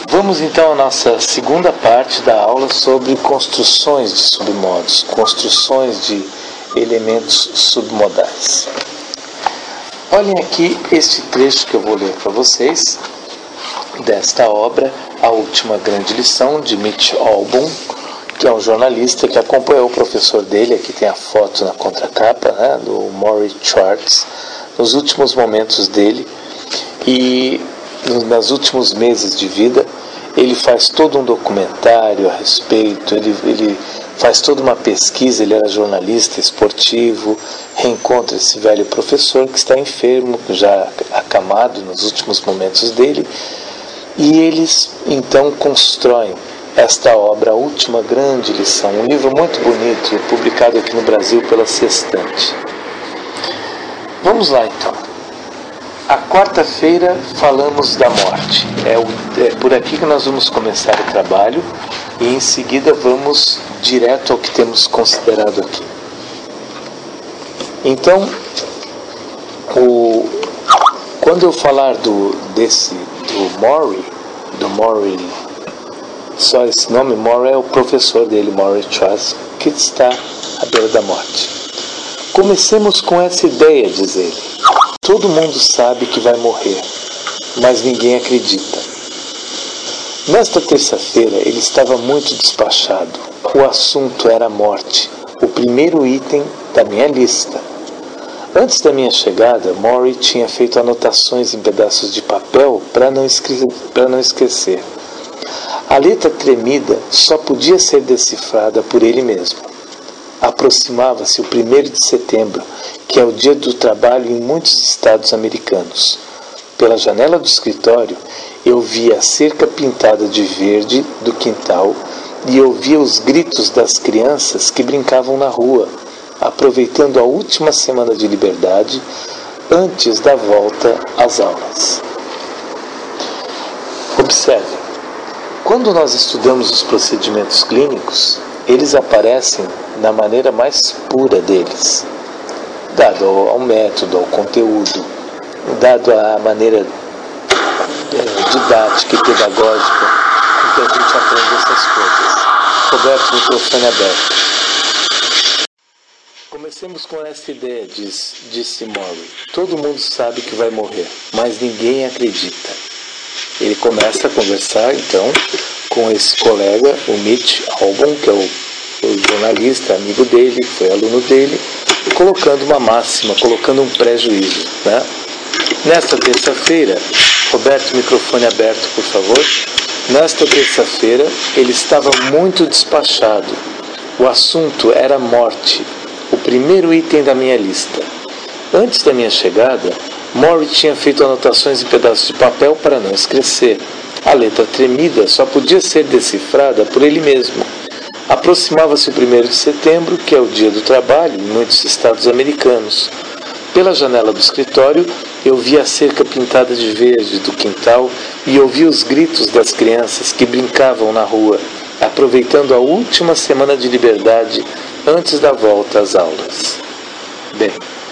Vamos então à nossa segunda parte da aula sobre construções de submodos, construções de elementos submodais. Olhem aqui este trecho que eu vou ler para vocês, desta obra, A Última Grande Lição, de Mitch Albom, que é um jornalista que acompanhou o professor dele, aqui tem a foto na contracapa, né, do Maury Schwartz, nos últimos momentos dele, e nos últimos meses de vida. Ele faz todo um documentário a respeito, ele faz toda uma pesquisa, ele era jornalista esportivo, reencontra esse velho professor que está enfermo, já acamado nos últimos momentos dele, e eles então constroem esta obra, A Última Grande Lição, um livro muito bonito, publicado aqui no Brasil pela Sextante. Vamos lá então. A quarta-feira falamos da morte. É por aqui que nós vamos começar o trabalho e em seguida vamos direto ao que temos considerado aqui. Então, quando eu falar do Maury, só esse nome, Maury é o professor dele, Maury Schwartz, que está à beira da morte. Comecemos com essa ideia, diz ele. Todo mundo sabe que vai morrer, mas ninguém acredita. Nesta terça-feira ele estava muito despachado. O assunto era a morte, o primeiro item da minha lista. Antes da minha chegada, Maury tinha feito anotações em pedaços de papel para não esquecer. A letra tremida só podia ser decifrada por ele mesmo. Aproximava-se o 1º de setembro, que é o dia do trabalho em muitos estados americanos. Pela janela do escritório, eu via a cerca pintada de verde do quintal e ouvia os gritos das crianças que brincavam na rua, aproveitando a última semana de liberdade antes da volta às aulas. Observe, quando nós estudamos os procedimentos clínicos, eles aparecem na maneira mais pura deles, dado ao método, ao conteúdo, dado à maneira didática e pedagógica com que a gente aprende essas coisas. Roberto, microfone aberto. Comecemos com essa ideia, disse Maury. Todo mundo sabe que vai morrer, mas ninguém acredita. Ele começa a conversar, então, com esse colega, o Mitch Albom, que é o jornalista, amigo dele, foi aluno dele, colocando uma máxima, colocando um pré-juízo, né? Nesta terça-feira, Roberto, microfone aberto, por favor. Nesta terça-feira, ele estava muito despachado. O assunto era morte, o primeiro item da minha lista. Antes da minha chegada, Maury tinha feito anotações em pedaços de papel para não esquecer. A letra tremida só podia ser decifrada por ele mesmo. Aproximava-se o 1º de setembro, que é o dia do trabalho em muitos estados americanos. Pela janela do escritório, eu via a cerca pintada de verde do quintal e ouvia os gritos das crianças que brincavam na rua, aproveitando a última semana de liberdade antes da volta às aulas. Bem,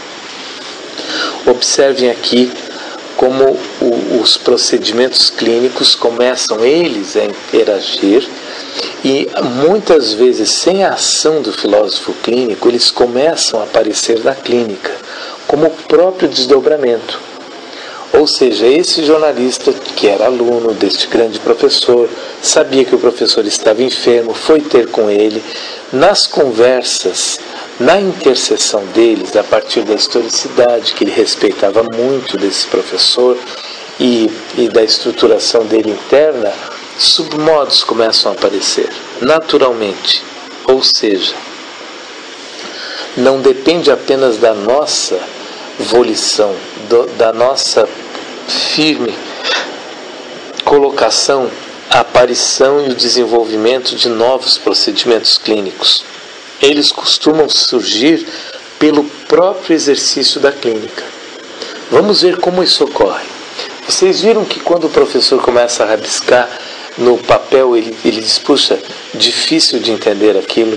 observem aqui como os procedimentos clínicos começam eles a interagir e muitas vezes sem a ação do filósofo clínico eles começam a aparecer na clínica como o próprio desdobramento. Ou seja, esse jornalista que era aluno deste grande professor, sabia que o professor estava enfermo, foi ter com ele, nas conversas, na interseção deles, a partir da historicidade, que ele respeitava muito desse professor e da estruturação dele interna, submodos começam a aparecer, naturalmente. Ou seja, não depende apenas da nossa volição, da nossa firme colocação, a aparição e o desenvolvimento de novos procedimentos clínicos. Eles costumam surgir pelo próprio exercício da clínica. Vamos ver como isso ocorre. Vocês viram que quando o professor começa a rabiscar no papel, ele diz, puxa, difícil de entender aquilo.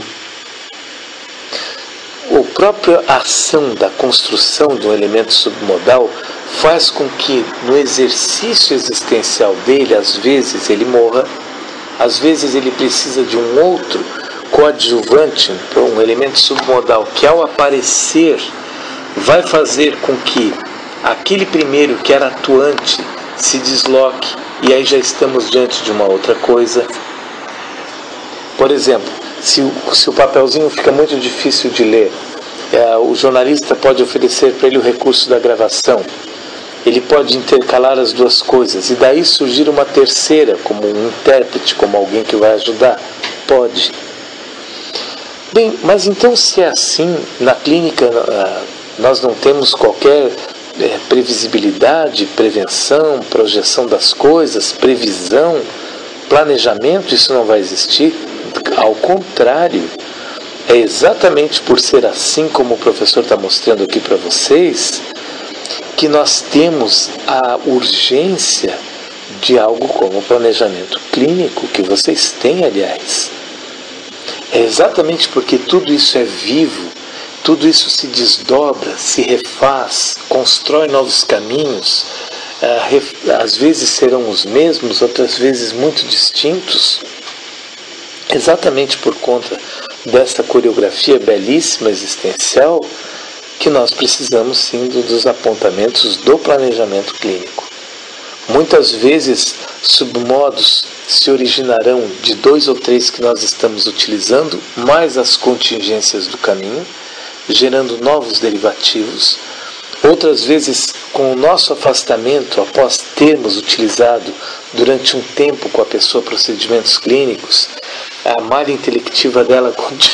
A própria ação da construção de um elemento submodal faz com que no exercício existencial dele, às vezes ele morra, às vezes ele precisa de um outro coadjuvante, um elemento submodal que ao aparecer vai fazer com que aquele primeiro que era atuante se desloque e aí já estamos diante de uma outra coisa. Por exemplo, se o papelzinho fica muito difícil de ler, o jornalista pode oferecer para ele o recurso da gravação. Ele pode intercalar as duas coisas e daí surgir uma terceira, como um intérprete, como alguém que vai ajudar. Pode. Bem, mas então se é assim, na clínica nós não temos qualquer previsibilidade, prevenção, projeção das coisas, previsão, planejamento, isso não vai existir? Ao contrário, é exatamente por ser assim como o professor está mostrando aqui para vocês, que nós temos a urgência de algo como planejamento clínico, que vocês têm, aliás. É exatamente porque tudo isso é vivo, tudo isso se desdobra, se refaz, constrói novos caminhos, às vezes serão os mesmos, outras vezes muito distintos, exatamente por conta dessa coreografia belíssima existencial, que nós precisamos sim dos apontamentos do planejamento clínico. Muitas vezes, submodos se originarão de 2 ou 3 que nós estamos utilizando, mais as contingências do caminho, gerando novos derivativos. Outras vezes, com o nosso afastamento, após termos utilizado durante um tempo com a pessoa procedimentos clínicos, a malha intelectiva dela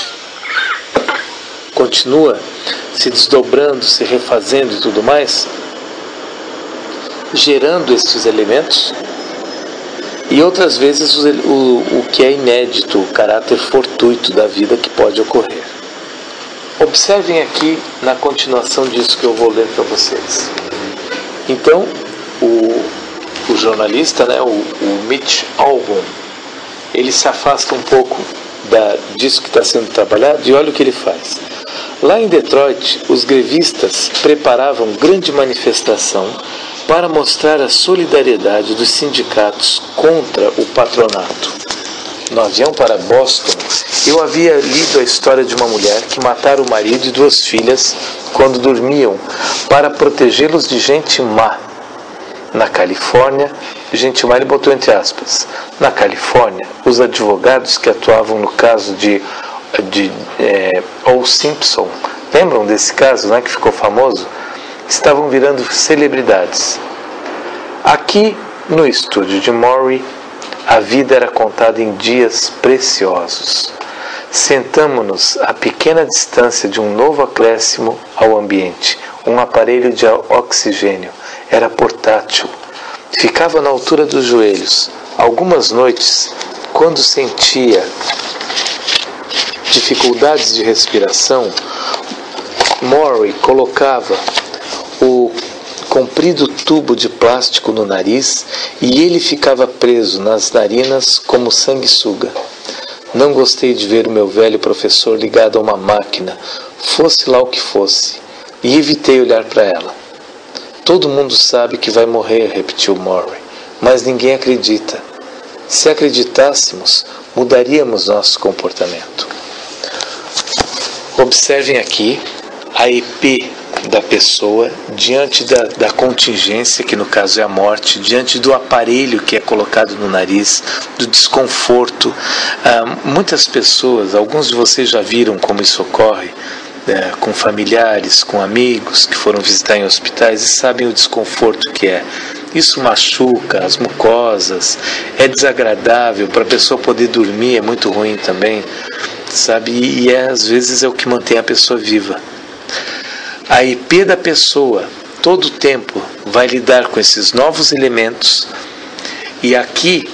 continua se desdobrando, se refazendo e tudo mais, gerando estes elementos. E outras vezes o que é inédito, o caráter fortuito da vida que pode ocorrer. Observem aqui na continuação disso que eu vou ler para vocês. Então, o jornalista, o Mitch Albom, ele se afasta um pouco disso que está sendo trabalhado e olha o que ele faz. Lá em Detroit, os grevistas preparavam grande manifestação para mostrar a solidariedade dos sindicatos contra o patronato. No avião para Boston, eu havia lido a história de uma mulher que matara o marido e 2 filhas quando dormiam para protegê-los de gente má. Na Califórnia, gente má ele botou entre aspas, na Califórnia, os advogados que atuavam no caso de O. Simpson, lembram desse caso, que ficou famoso? Estavam virando celebridades. Aqui, no estúdio de Maury, a vida era contada em dias preciosos. Sentamo-nos a pequena distância de um novo acréscimo ao ambiente, um aparelho de oxigênio. Era portátil. Ficava na altura dos joelhos. Algumas noites, quando sentia dificuldades de respiração, Maury colocava o comprido tubo de plástico no nariz e ele ficava preso nas narinas como sanguessuga. Não gostei de ver o meu velho professor ligado a uma máquina, fosse lá o que fosse, e evitei olhar para ela. Todo mundo sabe que vai morrer, repetiu Maury, mas ninguém acredita. Se acreditássemos, mudaríamos nosso comportamento. Observem aqui a EP da pessoa diante da contingência, que no caso é a morte, diante do aparelho que é colocado no nariz, do desconforto. Muitas pessoas, alguns de vocês já viram como isso ocorre, com familiares, com amigos que foram visitar em hospitais e sabem o desconforto que é. Isso machuca as mucosas, é desagradável, para a pessoa poder dormir é muito ruim também, sabe? E às vezes é o que mantém a pessoa viva. A IP da pessoa, todo o tempo, vai lidar com esses novos elementos e aqui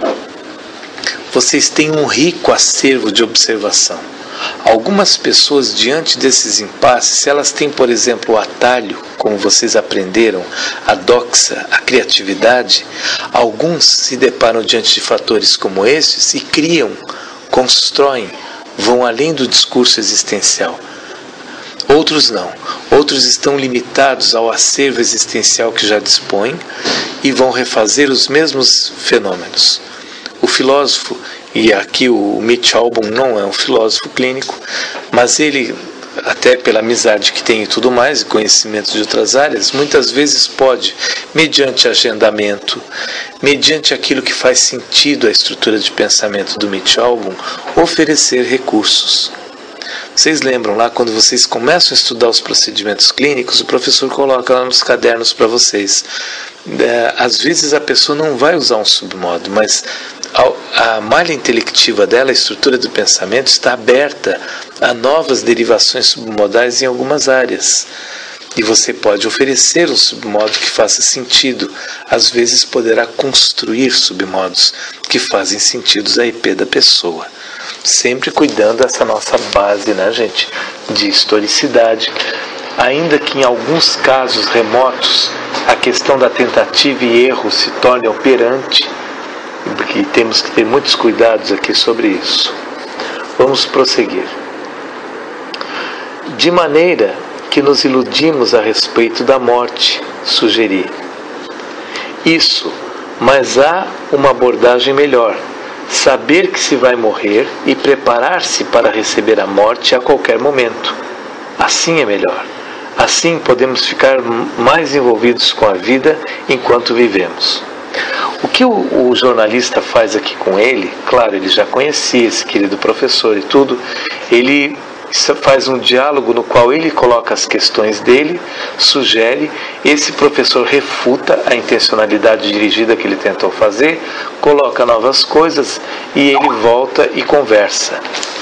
vocês têm um rico acervo de observação. Algumas pessoas, diante desses impasses, se elas têm, por exemplo, o atalho, como vocês aprenderam, a doxa, a criatividade, alguns se deparam diante de fatores como esses e criam, constroem, vão além do discurso existencial. Outros não. Outros estão limitados ao acervo existencial que já dispõem e vão refazer os mesmos fenômenos. O filósofo, e aqui o Mitch Albom não é um filósofo clínico, mas ele, até pela amizade que tem e tudo mais, e conhecimento de outras áreas, muitas vezes pode, mediante agendamento, mediante aquilo que faz sentido à estrutura de pensamento do Mitch Albom, oferecer recursos. Vocês lembram lá, quando vocês começam a estudar os procedimentos clínicos, o professor coloca lá nos cadernos para vocês. Às vezes a pessoa não vai usar um submodo, mas a malha intelectiva dela, a estrutura do pensamento, está aberta a novas derivações submodais em algumas áreas. E você pode oferecer um submodo que faça sentido. Às vezes poderá construir submodos que fazem sentido à IP da pessoa. Sempre cuidando dessa nossa base, né, gente, de historicidade. Ainda que em alguns casos remotos a questão da tentativa e erro se torne operante, porque temos que ter muitos cuidados aqui sobre isso. Vamos prosseguir. De maneira que nos iludimos a respeito da morte, sugeri. Isso, mas há uma abordagem melhor. Saber que se vai morrer e preparar-se para receber a morte a qualquer momento. Assim é melhor. Assim podemos ficar mais envolvidos com a vida enquanto vivemos. O que o jornalista faz aqui com ele, claro, ele já conhecia esse querido professor e tudo, ele faz um diálogo no qual ele coloca as questões dele, sugere, esse professor refuta a intencionalidade dirigida que ele tentou fazer, coloca novas coisas e ele volta e conversa.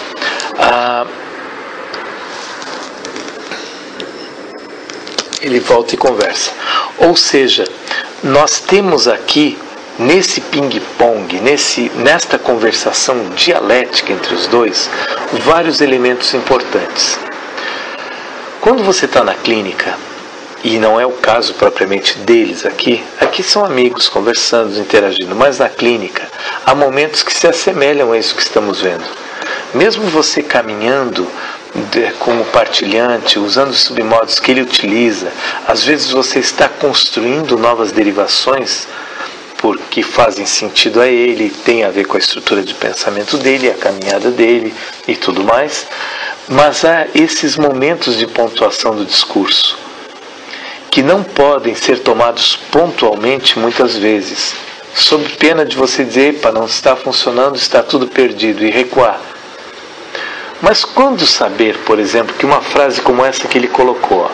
Ele volta e conversa. Ou seja, nós temos aqui, nesse ping-pong, nesta conversação dialética entre os dois, vários elementos importantes. Quando você está na clínica, e não é o caso propriamente deles aqui são amigos conversando, interagindo, mas na clínica há momentos que se assemelham a isso que estamos vendo. Mesmo você caminhando como partilhante, usando os submodos que ele utiliza, às vezes você está construindo novas derivações porque fazem sentido a ele, tem a ver com a estrutura de pensamento dele, a caminhada dele e tudo mais, mas há esses momentos de pontuação do discurso que não podem ser tomados pontualmente muitas vezes, sob pena de você dizer, epa, não está funcionando, está tudo perdido, e recuar. Mas quando saber, por exemplo, que uma frase como essa que ele colocou,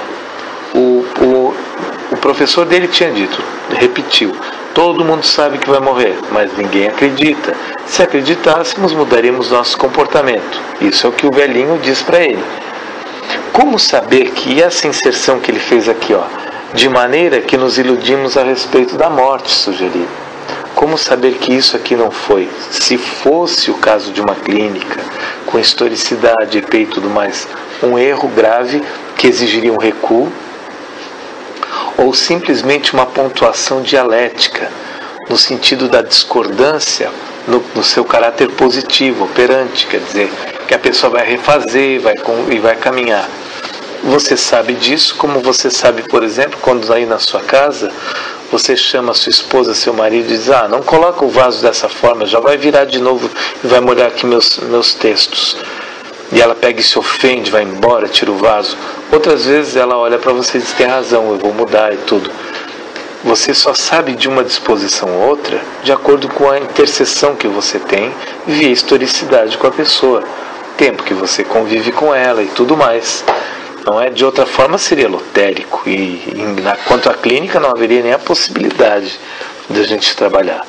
o professor dele tinha dito, repetiu, todo mundo sabe que vai morrer, mas ninguém acredita. Se acreditássemos, mudaríamos nosso comportamento. Isso é o que o velhinho diz para ele. Como saber que essa inserção que ele fez aqui, de maneira que nos iludimos a respeito da morte, sugeri. Como saber que isso aqui não foi? Se fosse o caso de uma clínica, com historicidade, EP e tudo mais, um erro grave que exigiria um recuo, ou simplesmente uma pontuação dialética, no sentido da discordância no seu caráter positivo, operante, quer dizer, que a pessoa vai refazer e vai caminhar. Você sabe disso, como você sabe, por exemplo, quando aí na sua casa, você chama a sua esposa, seu marido e diz, não coloca o vaso dessa forma, já vai virar de novo e vai molhar aqui meus textos. E ela pega e se ofende, vai embora, tira o vaso. Outras vezes ela olha para você e diz, tem razão, eu vou mudar e tudo. Você só sabe de uma disposição ou outra de acordo com a interseção que você tem via historicidade com a pessoa, tempo que você convive com ela e tudo mais. Não é? De outra forma seria lotérico quanto à clínica não haveria nem a possibilidade de a gente trabalhar.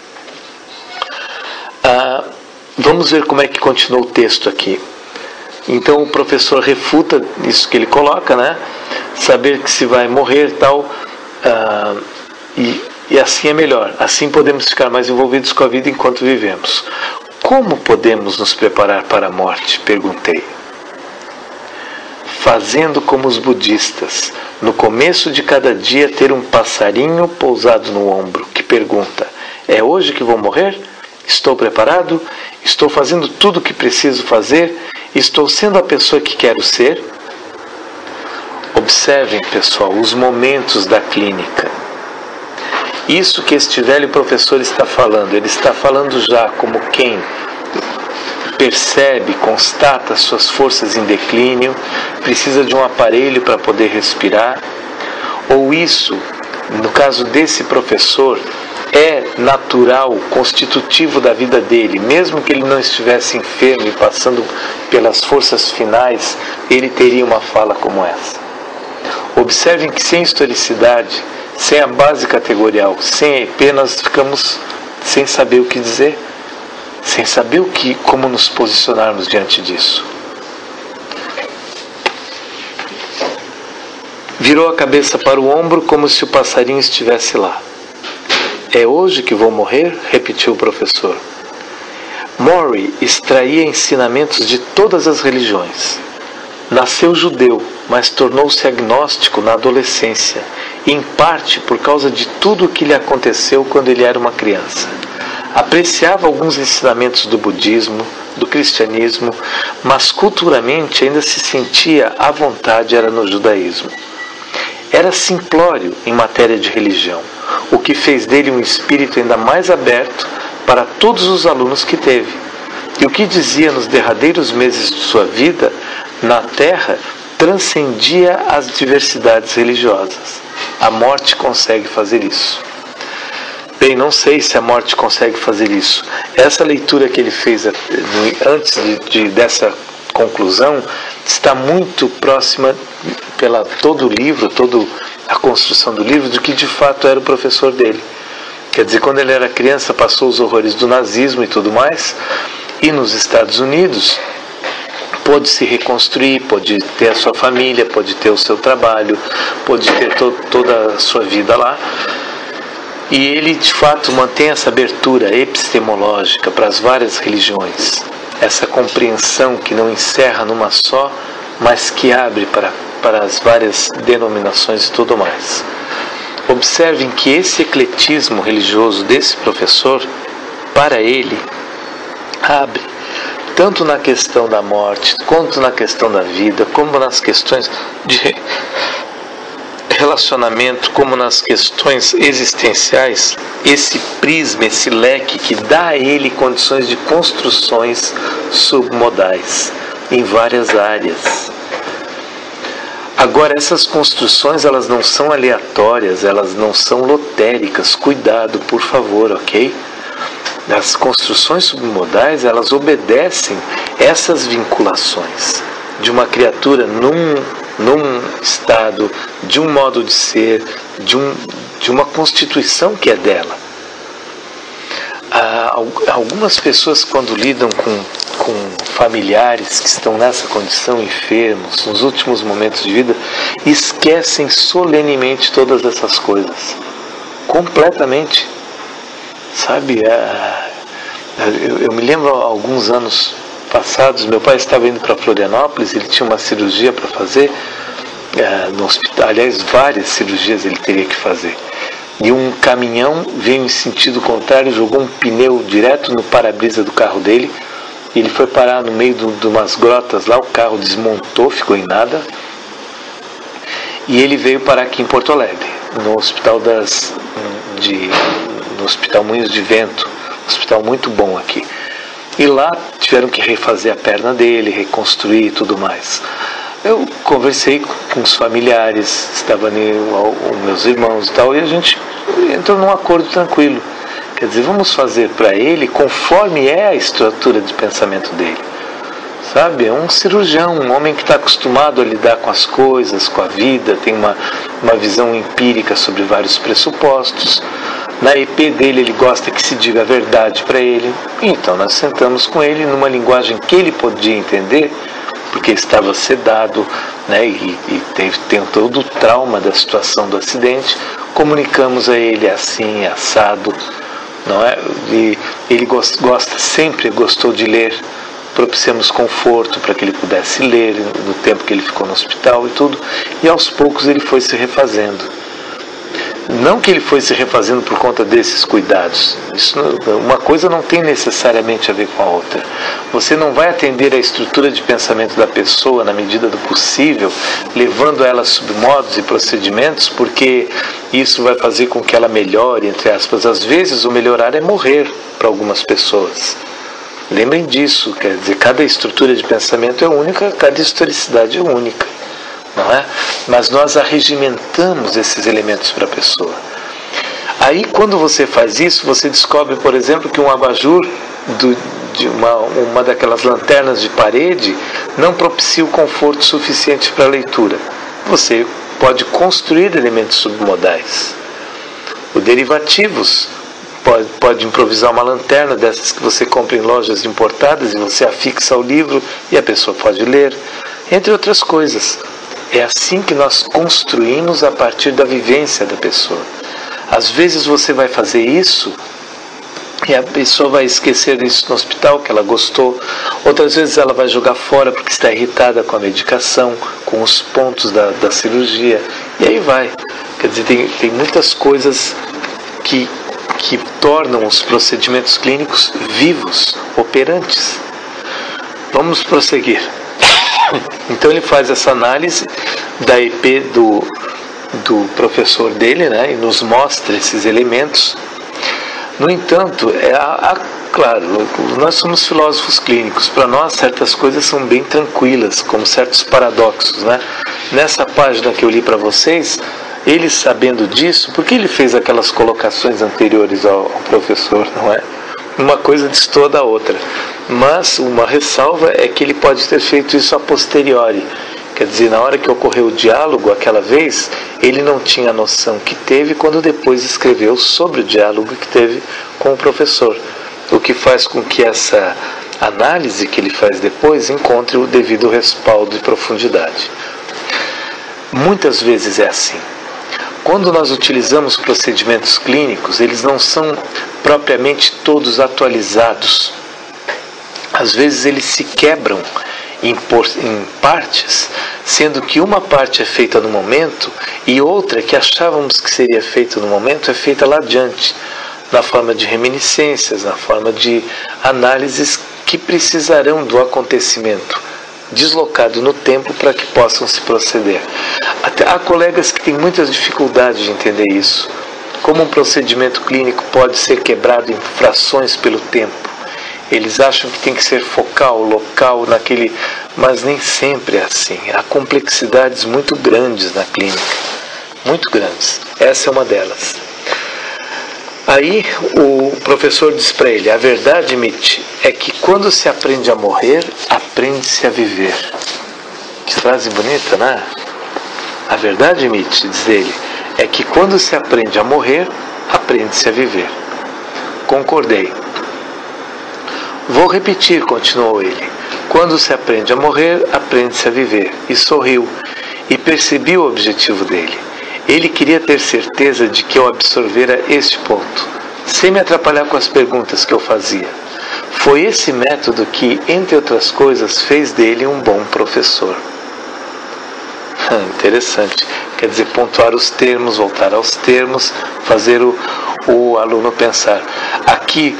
Vamos ver como é que continua o texto aqui. Então o professor refuta isso que ele coloca, né? Saber que se vai morrer tal, e assim é melhor. Assim podemos ficar mais envolvidos com a vida enquanto vivemos. Como podemos nos preparar para a morte? Perguntei. Fazendo como os budistas, no começo de cada dia ter um passarinho pousado no ombro, que pergunta, é hoje que vou morrer? Estou preparado? Estou fazendo tudo o que preciso fazer? Estou sendo a pessoa que quero ser? Observem, pessoal, os momentos da clínica. Isso que este velho professor está falando, ele está falando já como quem percebe, constata suas forças em declínio, precisa de um aparelho para poder respirar, ou isso, no caso desse professor, é natural, constitutivo da vida dele, mesmo que ele não estivesse enfermo e passando pelas forças finais, ele teria uma fala como essa. Observem que sem historicidade, sem a base categorial, sem a EP, nós ficamos sem saber o que dizer, sem saber como nos posicionarmos diante disso. Virou a cabeça para o ombro como se o passarinho estivesse lá. É hoje que vou morrer? Repetiu o professor. Maury extraía ensinamentos de todas as religiões. Nasceu judeu, mas tornou-se agnóstico na adolescência, em parte por causa de tudo o que lhe aconteceu quando ele era uma criança. Apreciava alguns ensinamentos do budismo, do cristianismo, mas culturalmente ainda se sentia à vontade era no judaísmo. Era simplório em matéria de religião, o que fez dele um espírito ainda mais aberto para todos os alunos que teve. E o que dizia nos derradeiros meses de sua vida na Terra transcendia as diversidades religiosas. A morte consegue fazer isso. Bem, não sei se a morte consegue fazer isso. Essa leitura que ele fez antes dessa conclusão está muito próxima pela todo o livro, toda a construção do livro, do que de fato era o professor dele. Quer dizer, quando ele era criança passou os horrores do nazismo e tudo mais, e nos Estados Unidos pôde se reconstruir, pôde ter a sua família, pôde ter o seu trabalho, pôde ter toda a sua vida lá. E ele de fato mantém essa abertura epistemológica para as várias religiões, essa compreensão que não encerra numa só, mas que abre para as várias denominações e tudo mais. Observem que esse ecletismo religioso desse professor, para ele, abre tanto na questão da morte, quanto na questão da vida, como nas questões de relacionamento, como nas questões existenciais, esse prisma, esse leque que dá a ele condições de construções submodais em várias áreas. Agora, essas construções, elas não são aleatórias, elas não são lotéricas. Cuidado, por favor, ok? As construções submodais, elas obedecem essas vinculações de uma criatura num estado, de um modo de ser, de uma constituição que é dela. Algumas pessoas, quando lidam com familiares que estão nessa condição, enfermos, nos últimos momentos de vida, esquecem solenemente todas essas coisas. Completamente. Sabe, eu me lembro, alguns anos passados, meu pai estava indo para Florianópolis, ele tinha uma cirurgia para fazer no hospital, aliás, várias cirurgias ele teria que fazer. E um caminhão veio em sentido contrário, jogou um pneu direto no para-brisa do carro dele, e ele foi parar no meio de umas grotas lá, o carro desmontou, ficou em nada, e ele veio parar aqui em Porto Alegre, no hospital no Hospital Moinhos de Vento, um hospital muito bom aqui. E lá tiveram que refazer a perna dele, reconstruir e tudo mais. Eu conversei com os familiares, estavam ali os meus irmãos e tal, e a gente entrou num acordo tranquilo. Quer dizer, vamos fazer para ele conforme é a estrutura de pensamento dele. Sabe, é um cirurgião, um homem que está acostumado a lidar com as coisas, com a vida, tem uma visão empírica sobre vários pressupostos. Na EP dele, ele gosta que se diga a verdade para ele. Então, nós sentamos com ele numa linguagem que ele podia entender, porque estava sedado, né, e tem todo o trauma da situação do acidente. Comunicamos a ele assim, assado, não é? E ele sempre gostou de ler. Propiciamos conforto para que ele pudesse ler no tempo que ele ficou no hospital e tudo. E aos poucos ele foi se refazendo. Não que ele foi se refazendo por conta desses cuidados. Uma coisa não tem necessariamente a ver com a outra. Você não vai atender a estrutura de pensamento da pessoa na medida do possível, levando ela a submodos e procedimentos, porque isso vai fazer com que ela melhore, entre aspas. Às vezes o melhorar é morrer para algumas pessoas. Lembrem disso, quer dizer, cada estrutura de pensamento é única, cada historicidade é única. Não é? Mas nós arregimentamos esses elementos para a pessoa. Aí, quando você faz isso, você descobre, por exemplo, que um abajur de uma daquelas lanternas de parede não propicia o conforto suficiente para a leitura. Você pode construir elementos submodais. Os derivativos pode improvisar uma lanterna dessas que você compra em lojas importadas e você afixa ao livro e a pessoa pode ler, entre outras coisas. É assim que nós construímos a partir da vivência da pessoa. Às vezes você vai fazer isso e a pessoa vai esquecer disso no hospital, que ela gostou. Outras vezes ela vai jogar fora porque está irritada com a medicação, com os pontos da cirurgia. E aí vai. Quer dizer, tem muitas coisas que tornam os procedimentos clínicos vivos, operantes. Vamos prosseguir. Então ele faz essa análise da EP do professor dele, né, e nos mostra esses elementos. No entanto, claro, nós somos filósofos clínicos. Para nós, certas coisas são bem tranquilas, como certos paradoxos, né? Nessa página que eu li para vocês, ele sabendo disso, por que ele fez aquelas colocações anteriores ao professor, não é? Uma coisa destoa da outra. Mas uma ressalva é que ele pode ter feito isso a posteriori. Quer dizer, na hora que ocorreu o diálogo, aquela vez, ele não tinha a noção que teve quando depois escreveu sobre o diálogo que teve com o professor. O que faz com que essa análise que ele faz depois encontre o devido respaldo e profundidade. Muitas vezes é assim. Quando nós utilizamos procedimentos clínicos, eles não são propriamente todos atualizados. Às vezes eles se quebram em partes, sendo que uma parte é feita no momento e outra que achávamos que seria feita no momento é feita lá adiante, na forma de reminiscências, na forma de análises que precisarão do acontecimento deslocado no tempo para que possam se proceder. Há colegas que têm muitas dificuldades de entender isso. Como um procedimento clínico pode ser quebrado em frações pelo tempo. Eles acham que tem que ser focal, local, naquele... Mas nem sempre é assim. Há complexidades muito grandes na clínica. Muito grandes. Essa é uma delas. Aí o professor diz para ele: a verdade, Mitch, é que quando se aprende a morrer, aprende-se a viver. Que frase bonita, né? A verdade, Mitch, diz ele, é que quando se aprende a morrer, aprende-se a viver. Concordei. Vou repetir, continuou ele. Quando se aprende a morrer, aprende-se a viver. E sorriu, e percebi o objetivo dele. Ele queria ter certeza de que eu absorvera este ponto, sem me atrapalhar com as perguntas que eu fazia. Foi esse método que, entre outras coisas, fez dele um bom professor. Interessante. Quer dizer, pontuar os termos, voltar aos termos, fazer o aluno pensar. Aqui,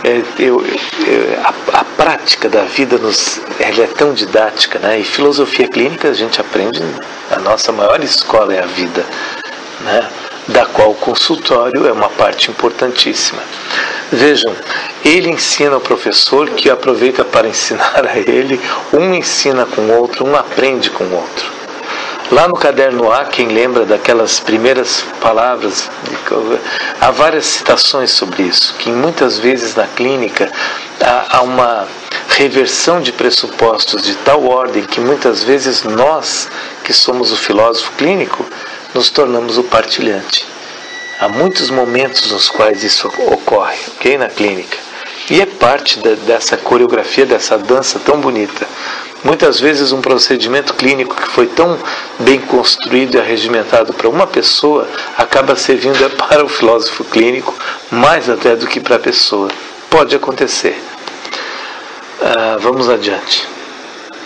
a prática da vida ela é tão didática, né? E filosofia clínica a gente aprende, a nossa maior escola é a vida, né? Da qual o consultório é uma parte importantíssima. Vejam, ele ensina o professor, que aproveita para ensinar a ele, um ensina com o outro, um aprende com o outro. Lá no caderno A, quem lembra daquelas primeiras palavras, há várias citações sobre isso, que muitas vezes na clínica há uma reversão de pressupostos de tal ordem que muitas vezes nós, que somos o filósofo clínico, nos tornamos o partilhante. Há muitos momentos nos quais isso ocorre, ok, na clínica. E é parte dessa coreografia, dessa dança tão bonita. Muitas vezes um procedimento clínico que foi tão bem construído e arregimentado para uma pessoa acaba servindo para o filósofo clínico mais até do que para a pessoa. Pode acontecer. Vamos adiante.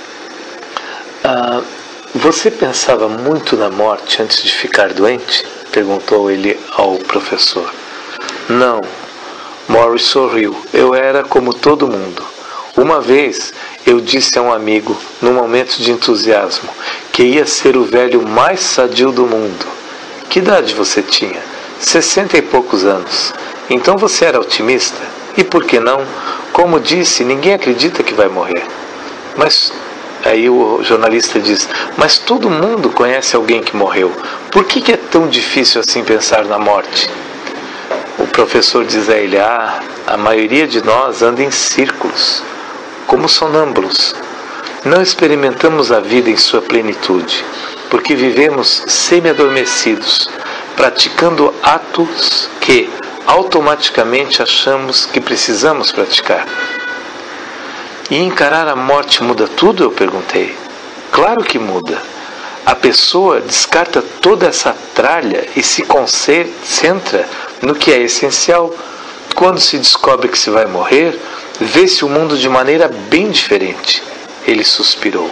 Você pensava muito na morte antes de ficar doente? Perguntou ele ao professor. Não. Morrie sorriu. Eu era como todo mundo. Uma vez eu disse a um amigo, num momento de entusiasmo, que ia ser o velho mais sadio do mundo. Que idade você tinha? 60 e poucos anos. Então você era otimista? E por que não? Como disse, ninguém acredita que vai morrer. Mas aí o jornalista diz, mas todo mundo conhece alguém que morreu. Por que é tão difícil assim pensar na morte? O professor diz a ele, a maioria de nós anda em círculos, como sonâmbulos. Não experimentamos a vida em sua plenitude, porque vivemos semi-adormecidos, praticando atos que automaticamente achamos que precisamos praticar. E encarar a morte muda tudo? Eu perguntei. Claro que muda. A pessoa descarta toda essa tralha e se concentra no que é essencial. Quando se descobre que se vai morrer, vê-se o mundo de maneira bem diferente. Ele suspirou.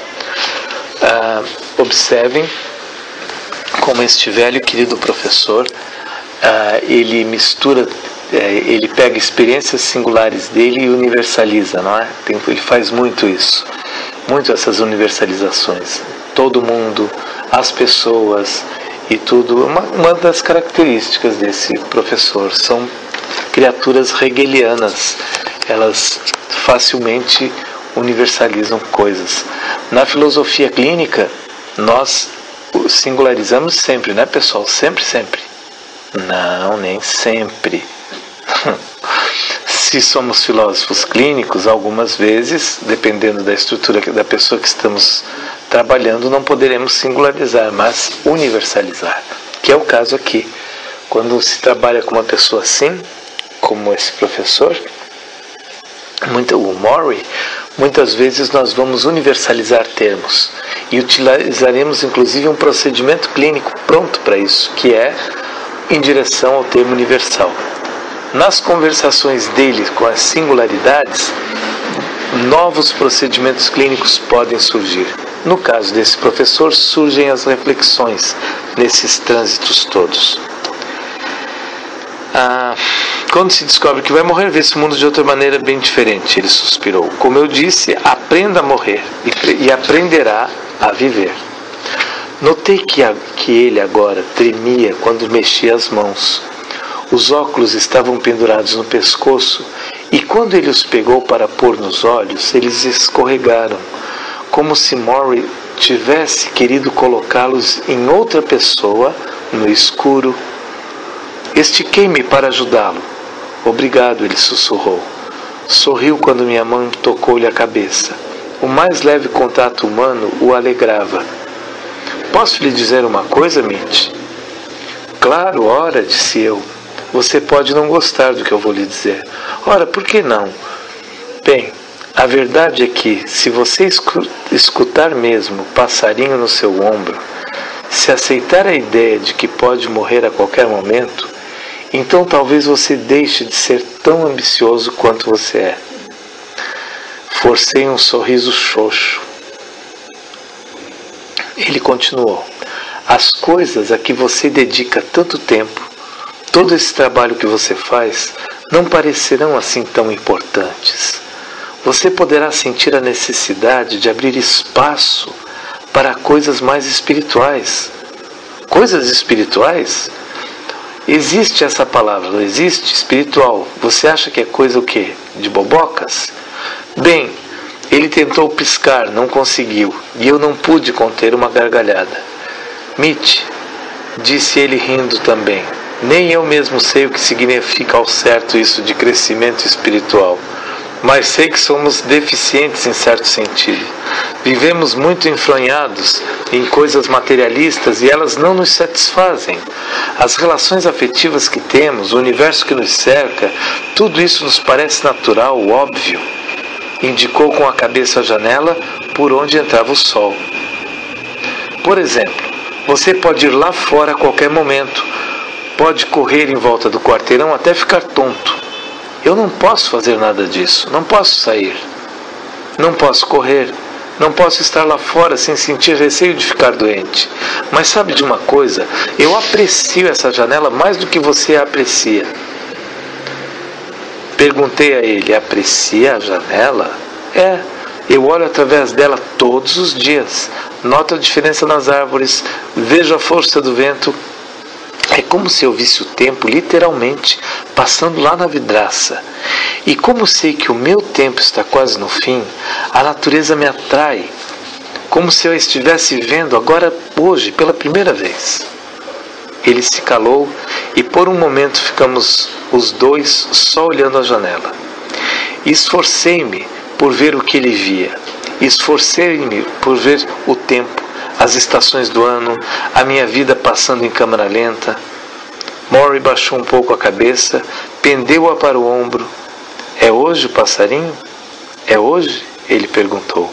Observem como este velho querido professor, ele mistura, ele pega experiências singulares dele e universaliza, não é? Ele faz muito isso, muito essas universalizações. Todo mundo, as pessoas e tudo. Uma das características desse professor são criaturas hegelianas. Elas facilmente universalizam coisas. Na filosofia clínica, nós singularizamos sempre, né, pessoal? Sempre, sempre. Não, nem sempre. Se somos filósofos clínicos, algumas vezes, dependendo da estrutura da pessoa que estamos trabalhando, não poderemos singularizar, mas universalizar, que é o caso aqui. Quando se trabalha com uma pessoa assim, como esse professor, o Morrie, muitas vezes nós vamos universalizar termos e utilizaremos inclusive um procedimento clínico pronto para isso, que é em direção ao termo universal. Nas conversações dele com as singularidades, novos procedimentos clínicos podem surgir. No caso desse professor, surgem as reflexões nesses trânsitos todos. Quando se descobre que vai morrer, vê-se o mundo de outra maneira bem diferente. Ele suspirou. Como eu disse, aprenda a morrer e aprenderá a viver. Notei que ele agora tremia quando mexia as mãos. Os óculos estavam pendurados no pescoço e quando ele os pegou para pôr nos olhos, eles escorregaram, como se Morrie tivesse querido colocá-los em outra pessoa, no escuro. Estiquei-me para ajudá-lo. Obrigado, ele sussurrou. Sorriu quando minha mão tocou-lhe a cabeça. O mais leve contato humano o alegrava. Posso lhe dizer uma coisa, Mitch? Claro, ora, disse eu. Você pode não gostar do que eu vou lhe dizer. Ora, por que não? Bem, a verdade é que, se você escutar mesmo o passarinho no seu ombro, se aceitar a ideia de que pode morrer a qualquer momento, então talvez você deixe de ser tão ambicioso quanto você é. Forcei um sorriso xoxo. Ele continuou. As coisas a que você dedica tanto tempo, todo esse trabalho que você faz, não parecerão assim tão importantes. Você poderá sentir a necessidade de abrir espaço para coisas mais espirituais. Coisas espirituais? Existe essa palavra, não existe? Espiritual. Você acha que é coisa o quê? De bobocas? Bem, ele tentou piscar, não conseguiu, e eu não pude conter uma gargalhada. Mitch, disse ele rindo também, nem eu mesmo sei o que significa ao certo isso de crescimento espiritual, mas sei que somos deficientes em certo sentido. Vivemos muito enfronhados em coisas materialistas e elas não nos satisfazem. As relações afetivas que temos, o universo que nos cerca, tudo isso nos parece natural, óbvio. Indicou com a cabeça a janela por onde entrava o sol. Por exemplo, você pode ir lá fora a qualquer momento. Pode correr em volta do quarteirão até ficar tonto. Eu não posso fazer nada disso. Não posso sair. Não posso correr. Não posso estar lá fora sem sentir receio de ficar doente. Mas sabe de uma coisa? Eu aprecio essa janela mais do que você a aprecia. Perguntei a ele: aprecia a janela? É, eu olho através dela todos os dias. Noto a diferença nas árvores, vejo a força do vento. É como se eu visse o tempo, literalmente, passando lá na vidraça. E como sei que o meu tempo está quase no fim, a natureza me atrai, como se eu a estivesse vendo agora, hoje, pela primeira vez. Ele se calou e por um momento ficamos os dois só olhando a janela. Esforcei-me por ver o que ele via. Esforcei-me por ver o tempo, as estações do ano, a minha vida passando em câmera lenta. Maury baixou um pouco a cabeça, pendeu-a para o ombro. É hoje o passarinho? É hoje? Ele perguntou.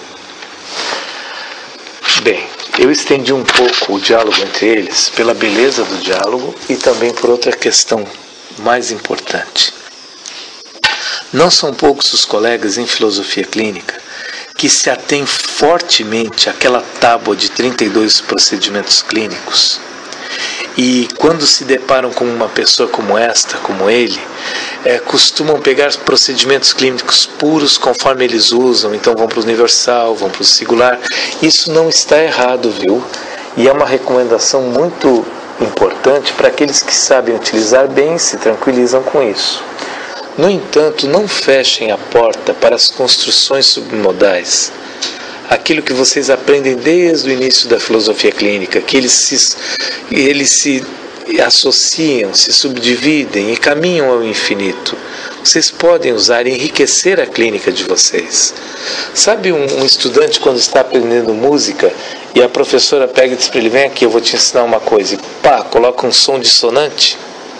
Bem, eu estendi um pouco o diálogo entre eles pela beleza do diálogo e também por outra questão mais importante. Não são poucos os colegas em filosofia clínica que se atêm fortemente àquela tábua de 32 procedimentos clínicos. E quando se deparam com uma pessoa como esta, como ele, costumam pegar procedimentos clínicos puros conforme eles usam, então vão para o universal, vão para o singular. Isso não está errado, viu? E é uma recomendação muito importante para aqueles que sabem utilizar bem e se tranquilizam com isso. No entanto, não fechem a porta para as construções submodais. Aquilo que vocês aprendem desde o início da filosofia clínica, que eles se associam, se subdividem e caminham ao infinito. Vocês podem usar e enriquecer a clínica de vocês. Sabe um estudante quando está aprendendo música e a professora pega e diz para ele: vem aqui, eu vou te ensinar uma coisa, e pá, coloca um som dissonante?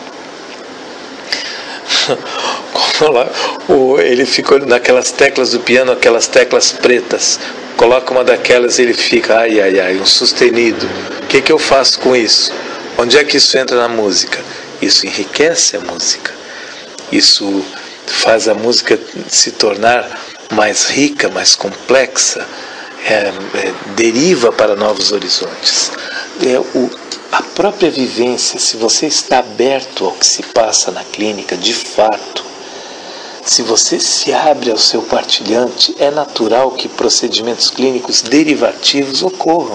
Ele ficou naquelas teclas do piano, aquelas teclas pretas. Coloca uma daquelas e ele fica, ai, ai, ai, um sustenido. O que eu faço com isso? Onde é que isso entra na música? Isso enriquece a música. Isso faz a música se tornar mais rica, mais complexa, deriva para novos horizontes. A própria vivência, se você está aberto ao que se passa na clínica, de fato, se você se abre ao seu partilhante, é natural que procedimentos clínicos derivativos ocorram.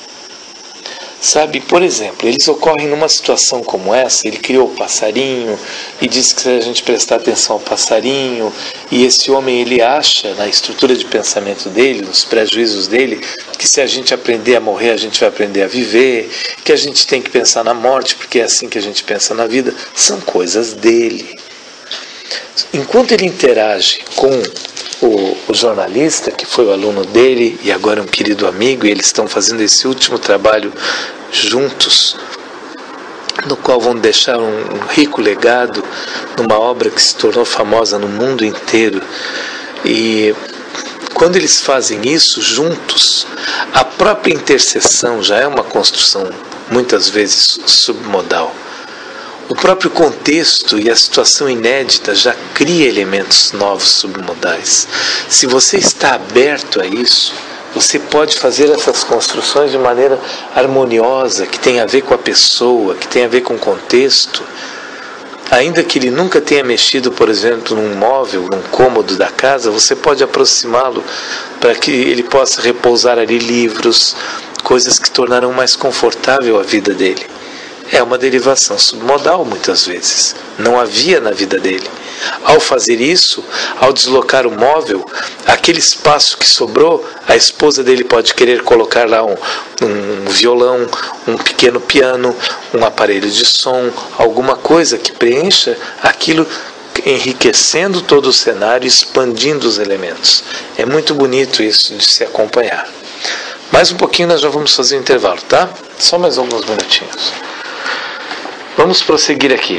Sabe, por exemplo, eles ocorrem numa situação como essa. Ele criou o passarinho e disse que se a gente prestar atenção ao passarinho, e esse homem, ele acha na estrutura de pensamento dele, nos prejuízos dele, que se a gente aprender a morrer, a gente vai aprender a viver, que a gente tem que pensar na morte, porque é assim que a gente pensa na vida. São coisas dele. Enquanto ele interage com o jornalista, que foi o aluno dele e agora um querido amigo, e eles estão fazendo esse último trabalho juntos, no qual vão deixar um rico legado numa obra que se tornou famosa no mundo inteiro. E quando eles fazem isso juntos, a própria interseção já é uma construção muitas vezes submodal. O próprio contexto e a situação inédita já cria elementos novos submodais. Se você está aberto a isso, você pode fazer essas construções de maneira harmoniosa, que tem a ver com a pessoa, que tem a ver com o contexto. Ainda que ele nunca tenha mexido, por exemplo, num móvel, num cômodo da casa, você pode aproximá-lo para que ele possa repousar ali livros, coisas que tornarão mais confortável a vida dele. É uma derivação submodal muitas vezes. Não havia na vida dele. Ao fazer isso, ao deslocar o móvel, aquele espaço que sobrou, a esposa dele pode querer colocar lá um violão, um pequeno piano, um aparelho de som, alguma coisa que preencha aquilo, enriquecendo todo o cenário, expandindo os elementos. É muito bonito isso de se acompanhar. Mais um pouquinho nós já vamos fazer um intervalo, tá? Só mais alguns minutinhos. Vamos prosseguir aqui.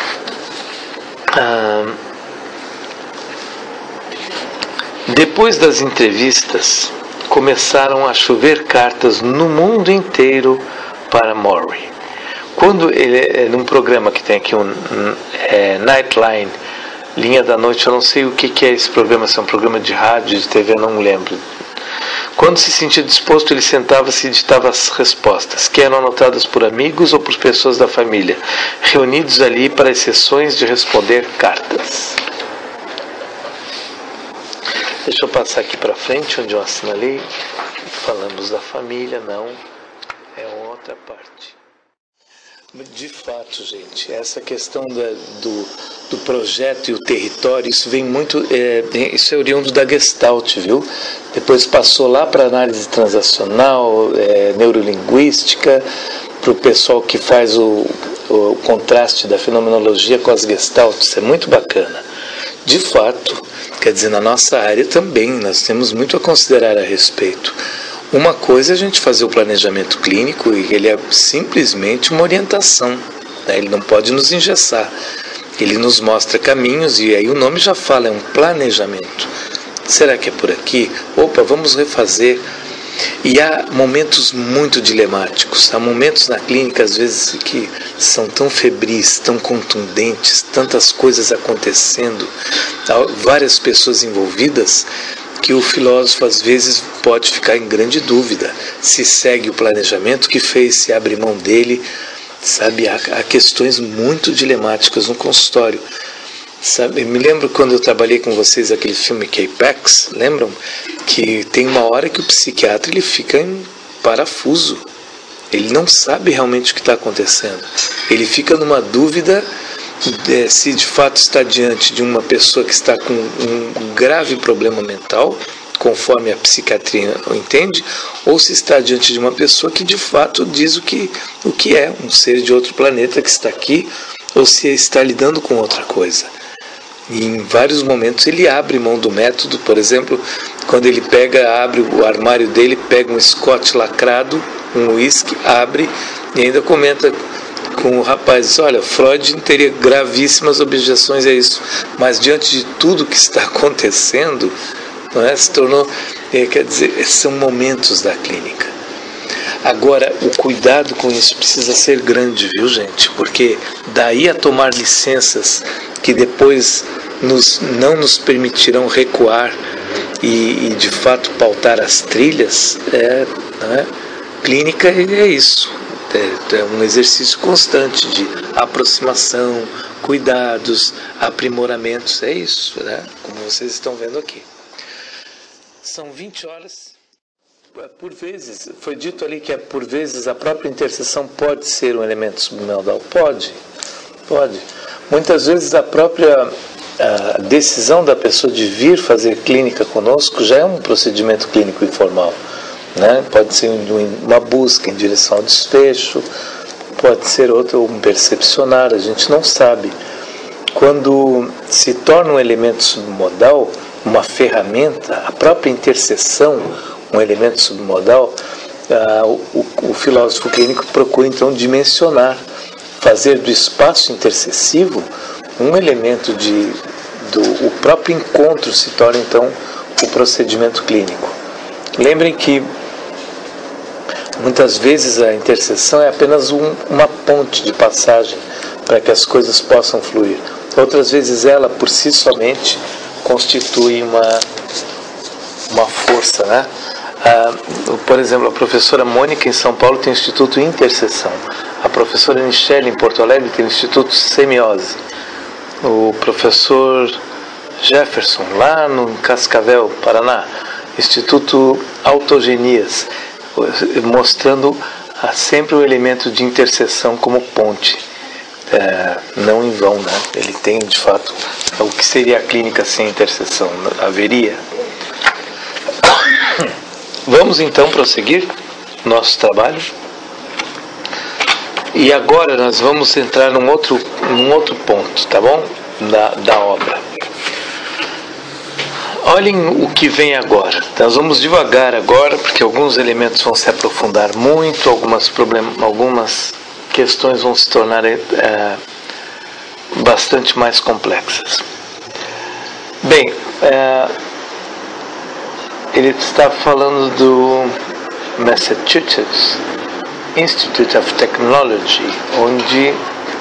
Depois das entrevistas, começaram a chover cartas no mundo inteiro para Maury. Quando ele, num programa que tem aqui, Nightline, Linha da Noite, eu não sei o que é esse programa, se é um programa de rádio, de TV, eu não lembro. Quando se sentia disposto, ele sentava-se e ditava as respostas, que eram anotadas por amigos ou por pessoas da família, reunidos ali para as sessões de responder cartas. Deixa eu passar aqui para frente, onde eu assinalei. Falamos da família, não, é outra parte. De fato, gente, essa questão do projeto e o território, isso vem muito, isso é oriundo da Gestalt, viu? Depois passou lá para análise transacional, neurolinguística, para o pessoal que faz o contraste da fenomenologia com as Gestalts, isso é muito bacana. De fato, quer dizer, na nossa área também, nós temos muito a considerar a respeito. Uma coisa é a gente fazer o planejamento clínico e ele é simplesmente uma orientação, né? Ele não pode nos engessar, ele nos mostra caminhos e aí o nome já fala, é um planejamento. Será que é por aqui? Opa, vamos refazer. E há momentos muito dilemáticos, há momentos na clínica às vezes que são tão febris, tão contundentes, tantas coisas acontecendo, várias pessoas envolvidas, que o filósofo às vezes pode ficar em grande dúvida se segue o planejamento que fez, se abre mão dele, sabe? Há questões muito dilemáticas no consultório, sabe? Me lembro quando eu trabalhei com vocês aquele filme K-Pax, lembram? Que tem uma hora que o psiquiatra ele fica em parafuso, ele não sabe realmente o que está acontecendo, ele fica numa dúvida se de fato está diante de uma pessoa que está com um grave problema mental, conforme a psiquiatria entende, ou se está diante de uma pessoa que de fato diz o que é, um ser de outro planeta que está aqui, ou se está lidando com outra coisa. E em vários momentos ele abre mão do método, por exemplo, quando ele abre o armário dele, pega um Scott lacrado, um uísque, abre e ainda comenta com o rapaz, olha, Freud teria gravíssimas objeções a isso, mas diante de tudo que está acontecendo, não é, se tornou, quer dizer, são momentos da clínica. Agora, o cuidado com isso precisa ser grande, viu, gente? Porque daí a tomar licenças que depois não nos permitirão recuar e de fato pautar as trilhas, não é? Clínica é isso. É um exercício constante de aproximação, cuidados, aprimoramentos, é isso, né? Como vocês estão vendo aqui. São 20 horas, por vezes, foi dito ali que por vezes a própria intercessão pode ser um elemento submodal, pode. Muitas vezes a própria decisão da pessoa de vir fazer clínica conosco já é um procedimento clínico informal. Né? Pode ser uma busca em direção ao desfecho, pode ser um percepcionar, a gente não sabe. Quando se torna um elemento submodal, uma ferramenta, a própria intercessão, um elemento submodal, o filósofo clínico procura então dimensionar, fazer do espaço intercessivo um elemento o próprio encontro se torna então o procedimento clínico. Lembrem que muitas vezes a intercessão é apenas uma ponte de passagem para que as coisas possam fluir. Outras vezes ela, por si somente, constitui uma força, né? Por exemplo, a professora Mônica em São Paulo tem o Instituto Intercessão. A professora Michele em Porto Alegre tem o Instituto Semiose. O professor Jefferson, lá no Cascavel, Paraná, Instituto Autogenias, mostrando sempre o elemento de intercessão como ponte, não em vão, né? Ele tem de fato o que seria a clínica sem intercessão, haveria. Vamos então prosseguir nosso trabalho e agora nós vamos entrar num outro ponto, tá bom? Da obra. Olhem o que vem agora. Nós vamos devagar agora, porque alguns elementos vão se aprofundar muito, algumas questões vão se tornar bastante mais complexas. Bem, ele está falando do Massachusetts Institute of Technology, onde